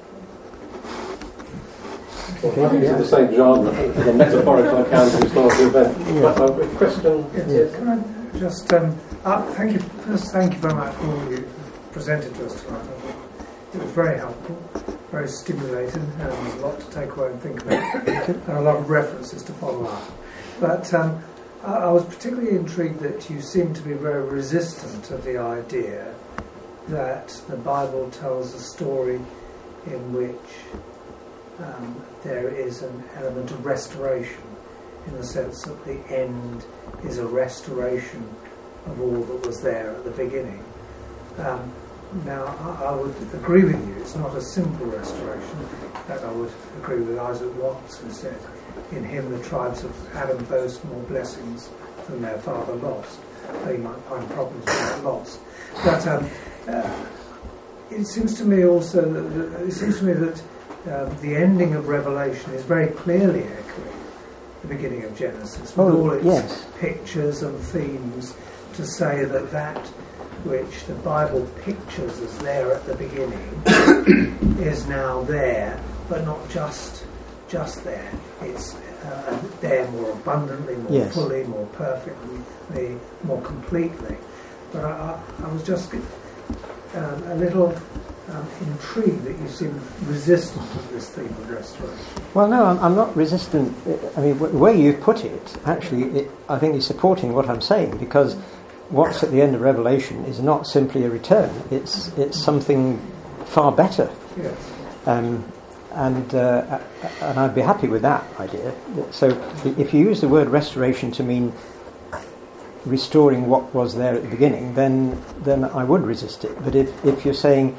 [SPEAKER 4] Well, I think it's in the same genre as a metaphorical account of historical event.
[SPEAKER 3] Yeah.
[SPEAKER 4] But a question?
[SPEAKER 8] Yes, yes. Can I just um, uh, thank you? First, thank you very much for all you presented to us tonight. It was very helpful. very stimulating, and there's a lot to take away and think about, and a lot of references to follow up. But um, I, I was particularly intrigued that you seem to be very resistant of the idea that the Bible tells a story in which um, there is an element of restoration, in the sense that the end is a restoration of all that was there at the beginning. Um, now, I, I would agree with you, it's not a simple restoration. In fact, I would agree with Isaac Watts, who said, in him the tribes of Adam boast more blessings than their father lost. Though you might find problems with that loss. But um, uh, it seems to me also that, it seems to me that um, the ending of Revelation is very clearly echoing the beginning of Genesis, with
[SPEAKER 3] oh,
[SPEAKER 8] all its
[SPEAKER 3] yes.
[SPEAKER 8] pictures and themes, to say that that which the Bible pictures as there at the beginning is now there, but not just just there. It's uh, there more abundantly, more
[SPEAKER 3] yes.
[SPEAKER 8] fully, more perfectly, more completely. But I, I, I was just um, a little um, intrigued that you seem resistant to this theme of restoration.
[SPEAKER 3] Well, no, I'm, I'm not resistant. I mean, the way you've put it, actually, it, I think is supporting what I'm saying, because what's at the end of Revelation is not simply a return. It's it's something far better.
[SPEAKER 8] Yes.
[SPEAKER 3] Um, and uh, and I'd be happy with that idea. So if you use the word restoration to mean restoring what was there at the beginning, then then I would resist it. But if, if you're saying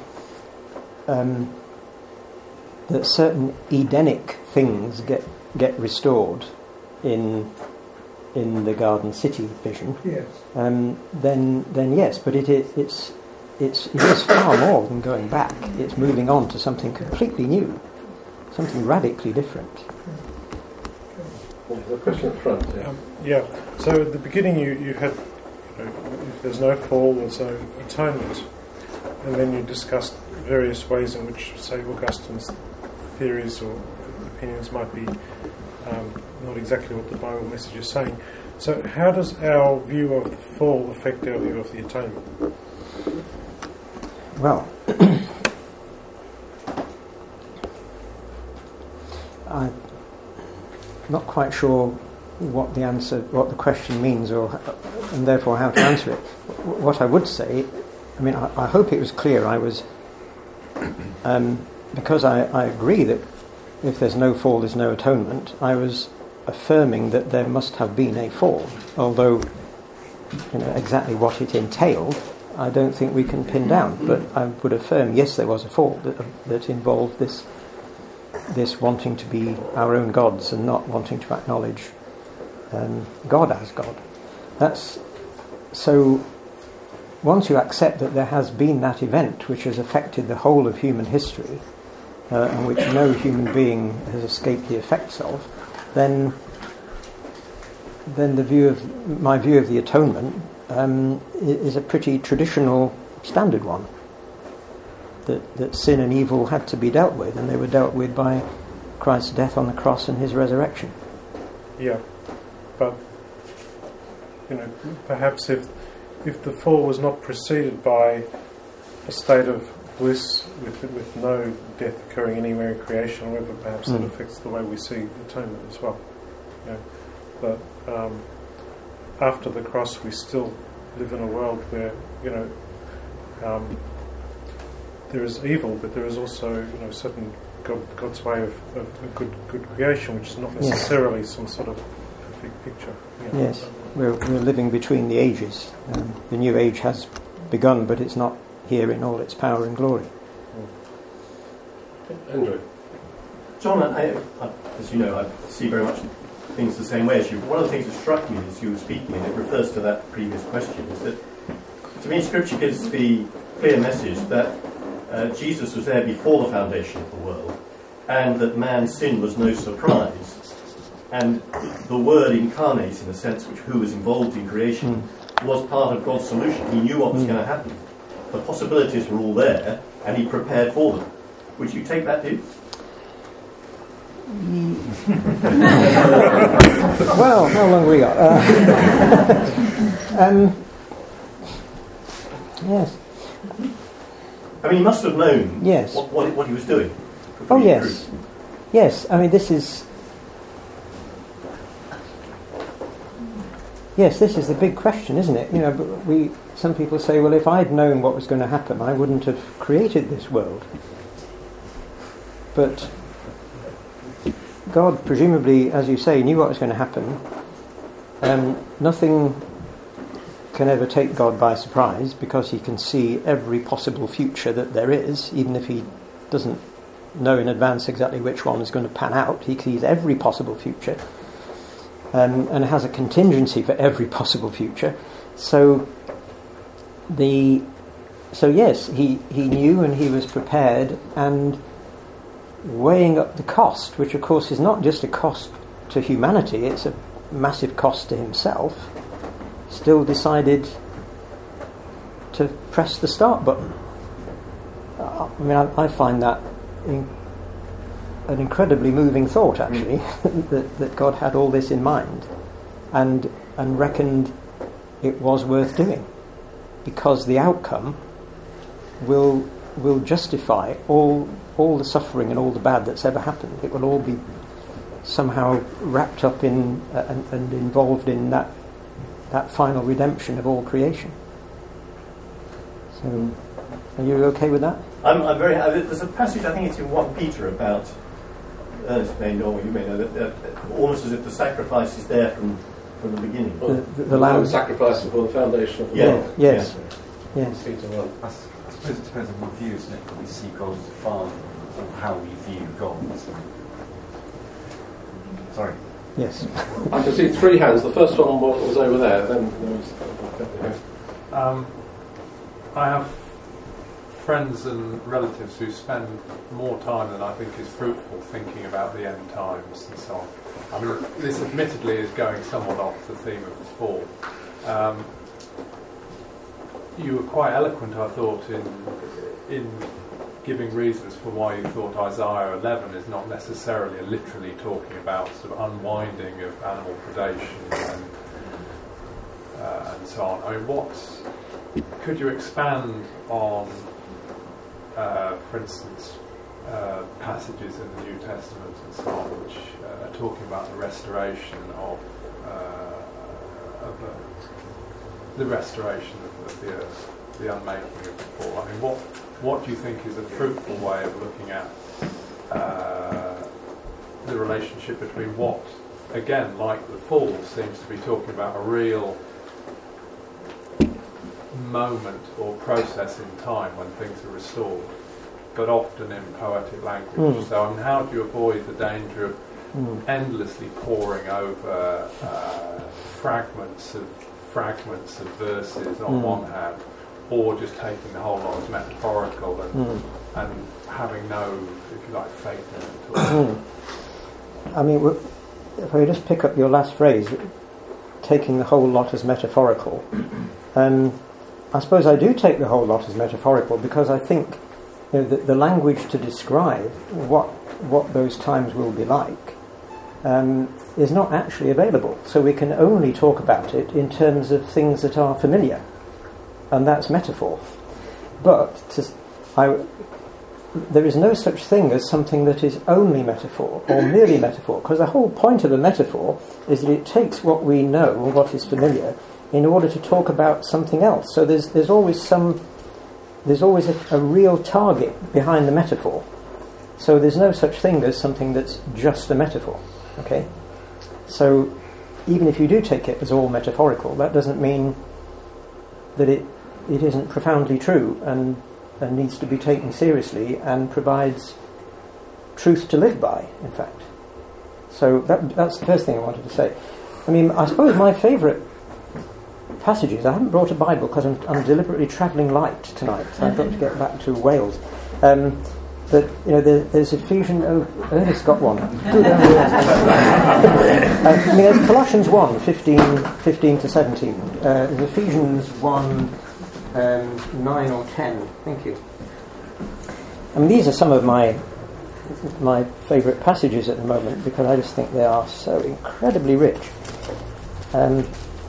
[SPEAKER 3] um, that certain Edenic things get get restored in in the Garden City vision,
[SPEAKER 8] yes.
[SPEAKER 3] um, then then yes, but it, it it's it's it is far more than going back. It's moving on to something completely new, something radically different.
[SPEAKER 4] There's a question at front. Yeah.
[SPEAKER 5] Um, yeah. So at the beginning, you you had, you know, if there's no fall, there's no atonement, and then you discussed various ways in which, say, Augustine's theories or opinions might be um, not exactly what the Bible message is saying. So how does our view of the fall affect our view of the atonement?
[SPEAKER 3] Well, I'm not quite sure what the answer, what the question means, or and therefore how to answer it. What I would say, I mean, I, I hope it was clear. I was um, because I, I agree that if there's no fall, there's no atonement. I was affirming that there must have been a fall, although you know exactly what it entailed, I don't think we can pin down. But I would affirm, yes, there was a fall that that involved this this wanting to be our own gods and not wanting to acknowledge um, God as God. That's so. Once you accept that there has been that event which has affected the whole of human history, uh, and which no human being has escaped the effects of, then then the view of my view of the atonement um, is a pretty traditional, standard one. That that sin and evil had to be dealt with, and they were dealt with by Christ's death on the cross and his resurrection.
[SPEAKER 5] Yeah, but you know, perhaps if if the fall was not preceded by a state of bliss with with no death occurring anywhere in creation, however, perhaps mm. that affects the way we see atonement as well. You know, but um, after the cross, we still live in a world where you know um, there is evil, but there is also you know certain God, God's way of, of a good good creation, which is not necessarily yes. some sort of perfect picture. You know.
[SPEAKER 3] Yes, we're we're living between the ages. Um, the new age has begun, but it's not here in all its power and glory.
[SPEAKER 4] Andrew.
[SPEAKER 9] John, I, I, as you know, I see very much things the same way as you. One of the things that struck me as you were speaking, and it refers to that previous question, is that to me Scripture gives the clear message that uh, Jesus was there before the foundation of the world, and that man's sin was no surprise. And the Word incarnate, in a sense, which who was involved in creation, mm. was part of God's solution. He knew what was mm. going to happen. The possibilities were all there, and he prepared for them. Would you take that view?
[SPEAKER 3] Well, how long have we got? Uh, um, yes.
[SPEAKER 9] I mean, he must have known
[SPEAKER 3] yes.
[SPEAKER 9] what, what, what he was doing.
[SPEAKER 3] Oh
[SPEAKER 6] be
[SPEAKER 3] yes,
[SPEAKER 6] true.
[SPEAKER 3] yes. I mean, this is yes, this is the big question, isn't it? You know, but we some people say, well, if I'd known what was going to happen, I wouldn't have created this world. But God, presumably, as you say, knew what was going to happen. Um, nothing can ever take God by surprise, because he can see every possible future that there is, even if he doesn't know in advance exactly which one is going to pan out. He sees every possible future, um, and has a contingency for every possible future. So the so yes, he, he knew and he was prepared, and weighing up the cost, which of course is not just a cost to humanity, it's a massive cost to himself, still decided to press the start button. I mean, I, I find that in, an incredibly moving thought, actually, that, that God had all this in mind and and reckoned it was worth doing, because the outcome will will justify all all the suffering and all the bad that's ever happened. It will all be somehow wrapped up in uh, and, and involved in that that final redemption of all creation. So, are you okay with that?
[SPEAKER 9] I'm, I'm very happy. There's a passage, I think it's in First Peter, about, Ernest may know, you may know, that, that, that almost as if the sacrifice is there from, from the beginning.
[SPEAKER 4] Well,
[SPEAKER 3] the, the, the
[SPEAKER 4] the
[SPEAKER 3] lamb
[SPEAKER 4] sacrifice before the foundation of the
[SPEAKER 9] Yeah.
[SPEAKER 4] world.
[SPEAKER 3] Yes.
[SPEAKER 9] Yeah.
[SPEAKER 3] Yes.
[SPEAKER 4] Peter one.
[SPEAKER 6] I, s- I suppose it depends on what view, isn't it? We see God as a father, or how we view God. Sorry.
[SPEAKER 3] Yes.
[SPEAKER 4] I can see three hands. The first one was over there. Then there was a couple here.
[SPEAKER 5] Um, I have friends and relatives who spend more time than I think is fruitful thinking about the end times and so on. I mean, this admittedly is going somewhat off the theme of the fall. Um, you were quite eloquent, I thought, in in giving reasons for why you thought Isaiah eleven is not necessarily literally talking about sort of unwinding of animal predation and uh, and so on. I mean, what could you expand on, uh, for instance, uh, passages in the New Testament and so on, which uh, are talking about the restoration of, uh, of uh, the restoration of, of the earth, the unmaking of the fall? I mean, what what do you think is a fruitful way of looking at uh, the relationship between what, again, like the fall, seems to be talking about a real moment or process in time when things are restored, but often in poetic language.
[SPEAKER 3] Mm.
[SPEAKER 5] So, I mean, how do you avoid the danger of
[SPEAKER 3] Mm.
[SPEAKER 5] endlessly poring over uh, fragments of fragments of verses on
[SPEAKER 3] Mm.
[SPEAKER 5] one hand, or just taking the whole lot as metaphorical and,
[SPEAKER 3] Mm.
[SPEAKER 5] and having no, if you like, faith in it at all?
[SPEAKER 3] Mm. I mean, w- if I just pick up your last phrase, taking the whole lot as metaphorical, um, I suppose I do take the whole lot as metaphorical, because I think, you know, the, the language to describe what what those times will be like um, is not actually available. So we can only talk about it in terms of things that are familiar, and that's metaphor. But to, I, there is no such thing as something that is only metaphor or merely metaphor, because the whole point of a metaphor is that it takes what we know and what is familiar in order to talk about something else. So there's there's always some there's always a, a real target behind the metaphor. So there's no such thing as something that's just a metaphor. Okay? So even if you do take it as all metaphorical, that doesn't mean that it it isn't profoundly true and, and needs to be taken seriously and provides truth to live by, in fact. So that that's the first thing I wanted to say. I mean, I suppose my favourite passages, I haven't brought a Bible because I'm, I'm deliberately travelling light tonight, so I've got to get back to Wales. Um, but, you know, there, there's Ephesians, oh, Ernest got one. Good, uh, I mean, there's Colossians one, fifteen, fifteen to seventeen. Uh, there's Ephesians one, um, nine or ten. Thank you. I mean, these are some of my my favourite passages at the moment, because I just think they are so incredibly rich. Um,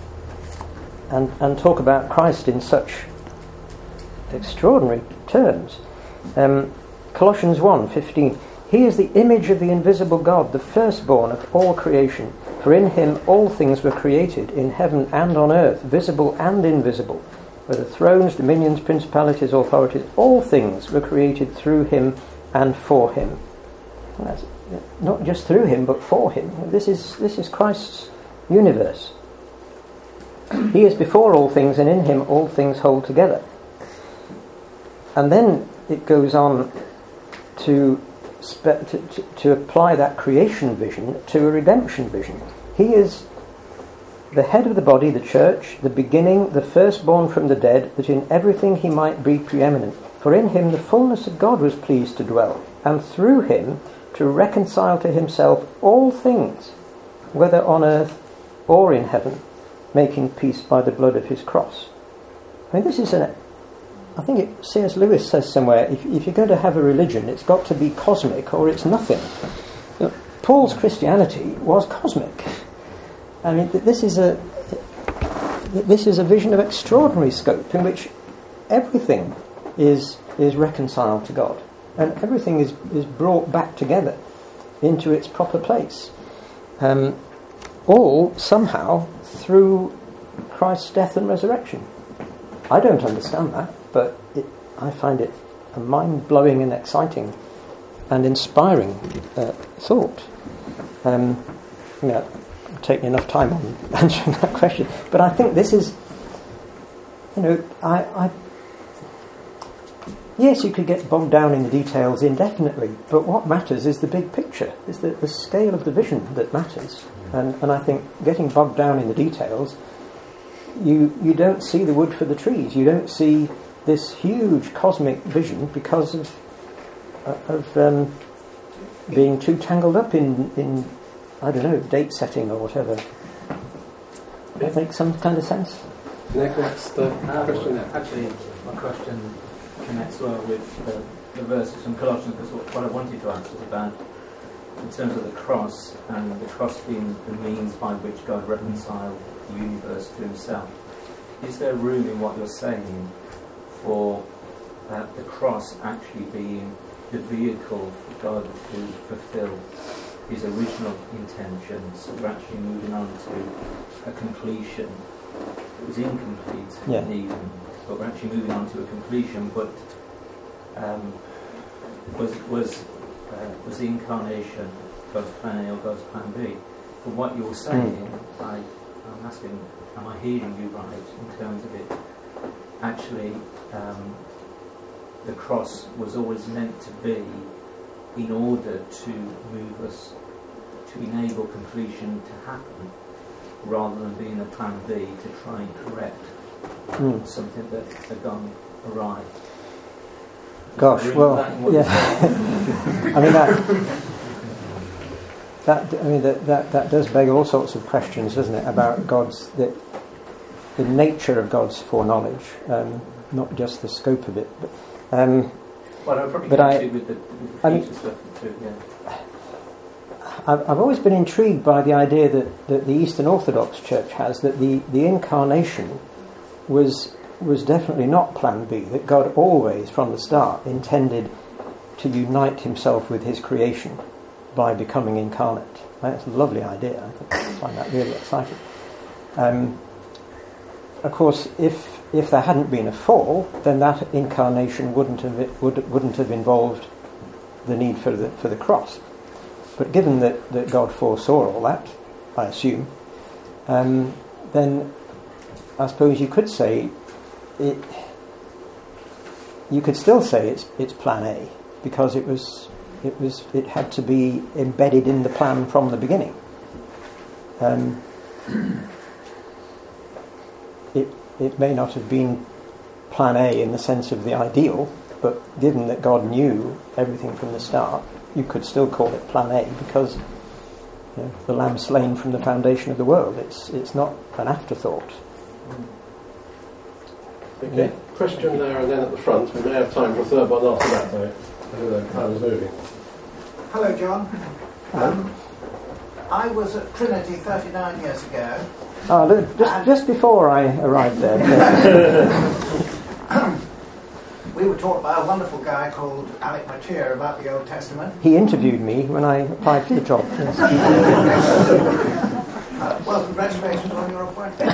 [SPEAKER 3] and, and talk about Christ in such extraordinary terms. Um, Colossians one fifteen. He is the image of the invisible God, the firstborn of all creation. For in him all things were created, in heaven and on earth, visible and invisible, whether thrones, dominions, principalities, authorities, all things were created through him and for him. That's not just through him, but for him. This is, this is Christ's universe. He is before all things, and in him all things hold together. And then it goes on to To, to, to apply that creation vision to a redemption vision. He is the head of the body, the church, the beginning, the firstborn from the dead, that in everything he might be preeminent. For in him the fullness of God was pleased to dwell, and through him to reconcile to himself all things, whether on earth or in heaven, making peace by the blood of his cross. I mean, this is an I think it, C S Lewis says somewhere, if, if you're going to have a religion, it's got to be cosmic or it's nothing. You know, Paul's Christianity was cosmic. I mean, this is a this is a vision of extraordinary scope in which everything is is reconciled to God, and everything is, is brought back together into its proper place. Um, all somehow through Christ's death and resurrection. I don't understand that, but it, I find it a mind-blowing and exciting and inspiring uh, thought. Um, yeah, I'm taking enough time on answering that question, but I think this is, you know, I, I yes, you could get bogged down in the details indefinitely, but what matters is the big picture, is the, the scale of the vision that matters. And, and I think getting bogged down in the details, you you don't see the wood for the trees. You don't see this huge cosmic vision because of uh, of um, being too tangled up in, in, I don't know, date setting or whatever. Does that make some kind of sense?
[SPEAKER 4] Next uh,
[SPEAKER 10] uh,
[SPEAKER 4] question.
[SPEAKER 10] Well, actually, my question connects well with the, the verses from Colossians, because what, what I wanted to ask was about, in terms of the cross, and the cross being the means by which God reconciled the universe to himself. Is there room in what you're saying for uh, the cross actually being the vehicle for God to fulfill his original intentions? We're actually moving on to a completion. It was incomplete
[SPEAKER 3] yeah.
[SPEAKER 10] in Eden, but we're actually moving on to a completion. But um, was was uh, was the incarnation God's plan A or God's plan B? From what you're saying, mm. I, I'm asking, am I hearing you right in terms of it? Actually, um, the cross was always meant to be in order to move us, to enable completion to happen, rather than being a plan B to try and correct mm. something that had gone awry.
[SPEAKER 3] Gosh, well, yeah. I mean that. That I mean that, that that does beg all sorts of questions, doesn't it, about God's the, the nature of God's foreknowledge, um, not just the scope of it. But, um,
[SPEAKER 10] well, I'll probably
[SPEAKER 3] but I,
[SPEAKER 10] with the, with the
[SPEAKER 3] I mean,
[SPEAKER 10] stuff too. Yeah.
[SPEAKER 3] I've, I've always been intrigued by the idea that, that the Eastern Orthodox Church has, that the, the incarnation was was definitely not Plan B. That God always, from the start, intended to unite Himself with His creation by becoming incarnate. That's a lovely idea. I, think, I find that really exciting. Um, of course, if if there hadn't been a fall, then that incarnation wouldn't have would wouldn't have involved the need for the for the cross. But given that, that God foresaw all that, I assume, um, then I suppose you could say it. You could still say it's it's Plan A, because it was. It was. It had to be embedded in the plan from the beginning. Um, it it may not have been Plan A in the sense of the ideal, but given that God knew everything from the start, you could still call it Plan A, because you know, the lamb slain from the foundation of the world. It's it's not an afterthought.
[SPEAKER 4] Okay.
[SPEAKER 3] Yeah.
[SPEAKER 4] Question there and then at the front. We may have time for a third one after that, though. I know the time is moving.
[SPEAKER 11] Hello, John. Um, I was at Trinity thirty-nine years ago.
[SPEAKER 3] Oh, look, just, just before I arrived there.
[SPEAKER 11] we were taught by a wonderful guy called Alec Matier about the Old Testament.
[SPEAKER 3] He interviewed me when I applied for the job. Yes.
[SPEAKER 11] uh, well, congratulations on your appointment.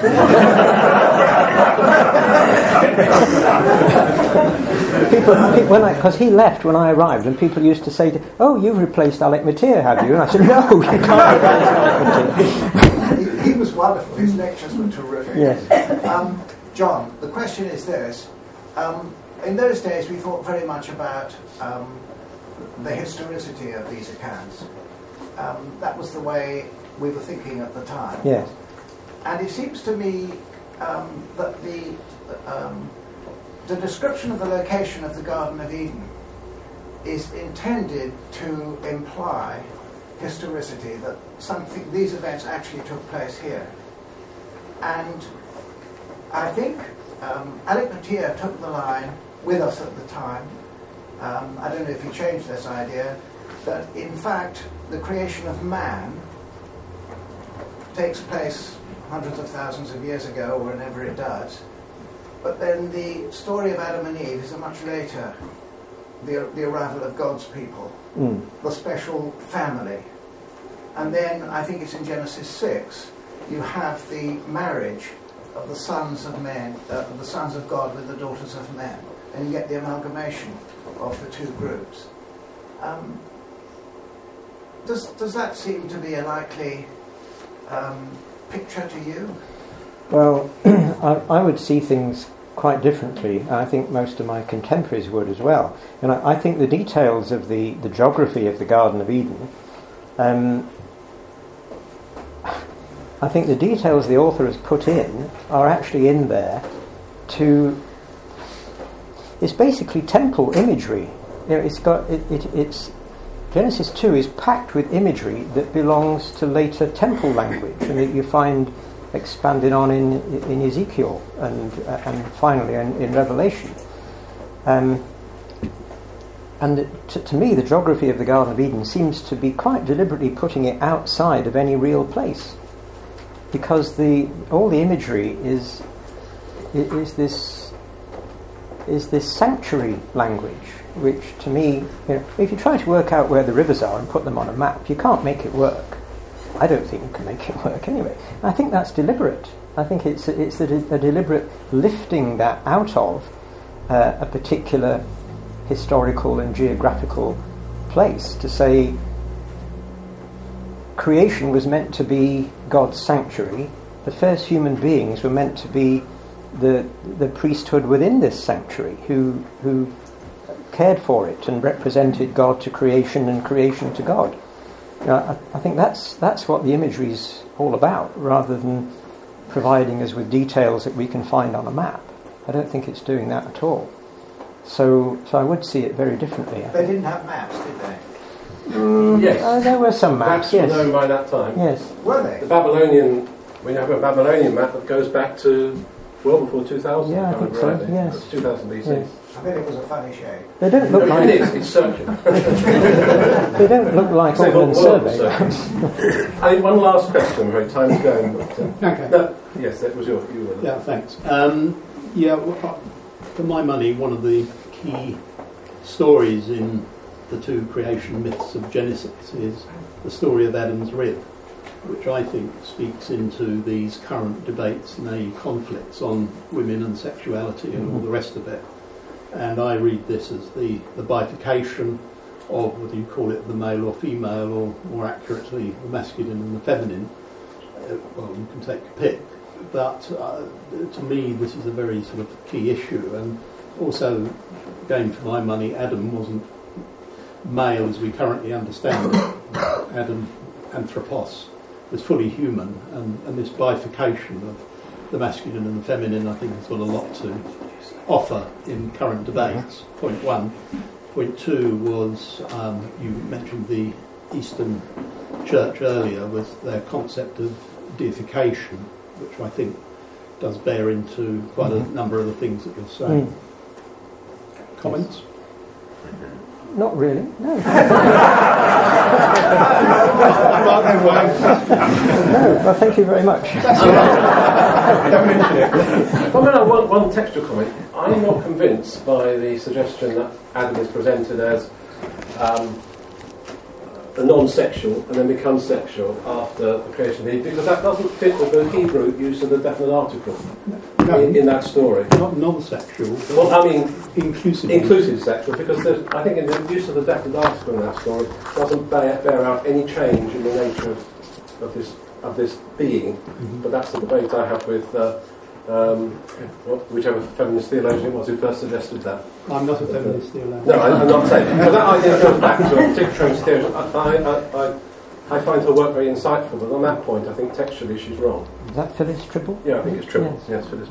[SPEAKER 3] people, people, when I, because he left when I arrived, and people used to say, to, "Oh, you've replaced Alec Matier, have you?" And I said, "No, you can't replace Alec Matier."
[SPEAKER 11] he, he was wonderful. His lectures were terrific.
[SPEAKER 3] Yes.
[SPEAKER 11] Um, John, the question is this. Um, in those days, we thought very much about um, the historicity of these accounts. Um, that was the way we were thinking at the time.
[SPEAKER 3] Yes.
[SPEAKER 11] And it seems to me um, that the um, the description of the location of the Garden of Eden is intended to imply historicity, that something, these events actually took place here. And I think um, Alec Matier took the line with us at the time. Um, I don't know if he changed this idea, that in fact the creation of man takes place hundreds of thousands of years ago, or whenever it does. But then the story of Adam and Eve is a much later, the, the arrival of God's people,
[SPEAKER 3] mm.
[SPEAKER 11] the special family. And then, I think it's in Genesis six, you have the marriage of the sons of men, uh, of the sons of God with the daughters of men. And you get the amalgamation of the two groups. Um, does, does that seem to be a likely um, picture to you?
[SPEAKER 3] Well, I, I would see things quite differently. I think most of my contemporaries would as well. And I, I think the details of the, the geography of the Garden of Eden, um, I think the details the author has put in are actually in there to... It's basically temple imagery. You know, it's got it, it, it's Genesis two is packed with imagery that belongs to later temple language, and that you find expanded on in in Ezekiel and uh, and finally in, in Revelation. Um, and to, to me, the geography of the Garden of Eden seems to be quite deliberately putting it outside of any real place, because the all the imagery is is this. is this sanctuary language, which to me, you know, if you try to work out where the rivers are and put them on a map, you can't make it work. I don't think you can make it work anyway. I think that's deliberate. I think it's a, it's a, de- a deliberate lifting that out of uh, a particular historical and geographical place to say creation was meant to be God's sanctuary. The first human beings were meant to be the the priesthood within this sanctuary, who who cared for it and represented God to creation and creation to God. You know, I, I think that's that's what the imagery is all about, rather than providing us with details that we can find on a map. I don't think it's doing that at all. So so I would see it very differently.
[SPEAKER 11] They didn't have maps, did they?
[SPEAKER 3] Mm,
[SPEAKER 4] yes.
[SPEAKER 3] Uh, there were some maps,
[SPEAKER 4] Maps
[SPEAKER 3] yes.
[SPEAKER 4] were known by that time.
[SPEAKER 3] Yes.
[SPEAKER 11] Were they?
[SPEAKER 4] The Babylonian, we have a Babylonian map that goes back to well before two thousand.
[SPEAKER 3] Yeah, I think so,
[SPEAKER 4] rightly.
[SPEAKER 3] yes.
[SPEAKER 4] It's two thousand B C.
[SPEAKER 3] Yes.
[SPEAKER 11] I bet it was a funny shape.
[SPEAKER 3] They don't look
[SPEAKER 4] No,
[SPEAKER 3] like...
[SPEAKER 4] it is, it's circular.
[SPEAKER 3] They don't look like
[SPEAKER 4] Say,
[SPEAKER 3] Ordnance
[SPEAKER 4] well, well,
[SPEAKER 3] Survey.
[SPEAKER 4] so- I think one last question, I'm afraid time's going. But, uh,
[SPEAKER 12] Okay.
[SPEAKER 4] no, yes, that was your... You were
[SPEAKER 12] Yeah, thanks. Um, yeah, well, for my money, one of the key stories in the two creation myths of Genesis is the story of Adam's rib, which I think speaks into these current debates and the conflicts on women and sexuality and all the rest of it. And I read this as the, the bifurcation of, whether you call it the male or female, or more accurately the masculine and the feminine. Uh, well, you can take a pick. But uh, to me, this is a very sort of key issue. And also, again, for my money, Adam wasn't male as we currently understand it. Adam, anthropos, was fully human. And, and this bifurcation of the masculine and the feminine, I think, has got a lot to offer in current debates. Point one. Point two was, um, you mentioned the Eastern Church earlier, with their concept of deification, which I think does bear into quite a number of the things that you're saying. Mm. Comments?
[SPEAKER 3] Not really, no. No, well, thank you very much.
[SPEAKER 4] Don't mention it. Well, no, one, one textual comment. I'm not convinced by the suggestion that Adam is presented as um, a non-sexual and then becomes sexual after the creation of Eve, because that doesn't fit with the Hebrew use of the definite article
[SPEAKER 12] No,
[SPEAKER 4] in, in that story.
[SPEAKER 12] Not non-sexual.
[SPEAKER 4] Well, I mean,
[SPEAKER 12] inclusive.
[SPEAKER 4] Inclusive sexual, because there's, I think in the use of the definite article in that story doesn't bear, bear out any change in the nature of, of this of this being. Mm-hmm. But that's the debate I have with uh, um, whichever feminist theologian it was who first suggested that.
[SPEAKER 12] I'm not a feminist theologian.
[SPEAKER 4] No, I, I'm not saying. But that idea goes back to a particular feminist theologian. I, I, I, I find her work very insightful, but on that point, I think textually she's wrong.
[SPEAKER 3] Is that Phyllis Tribble?
[SPEAKER 4] Yeah, I think it's Tribble.
[SPEAKER 3] Yes,
[SPEAKER 4] yes Phyllis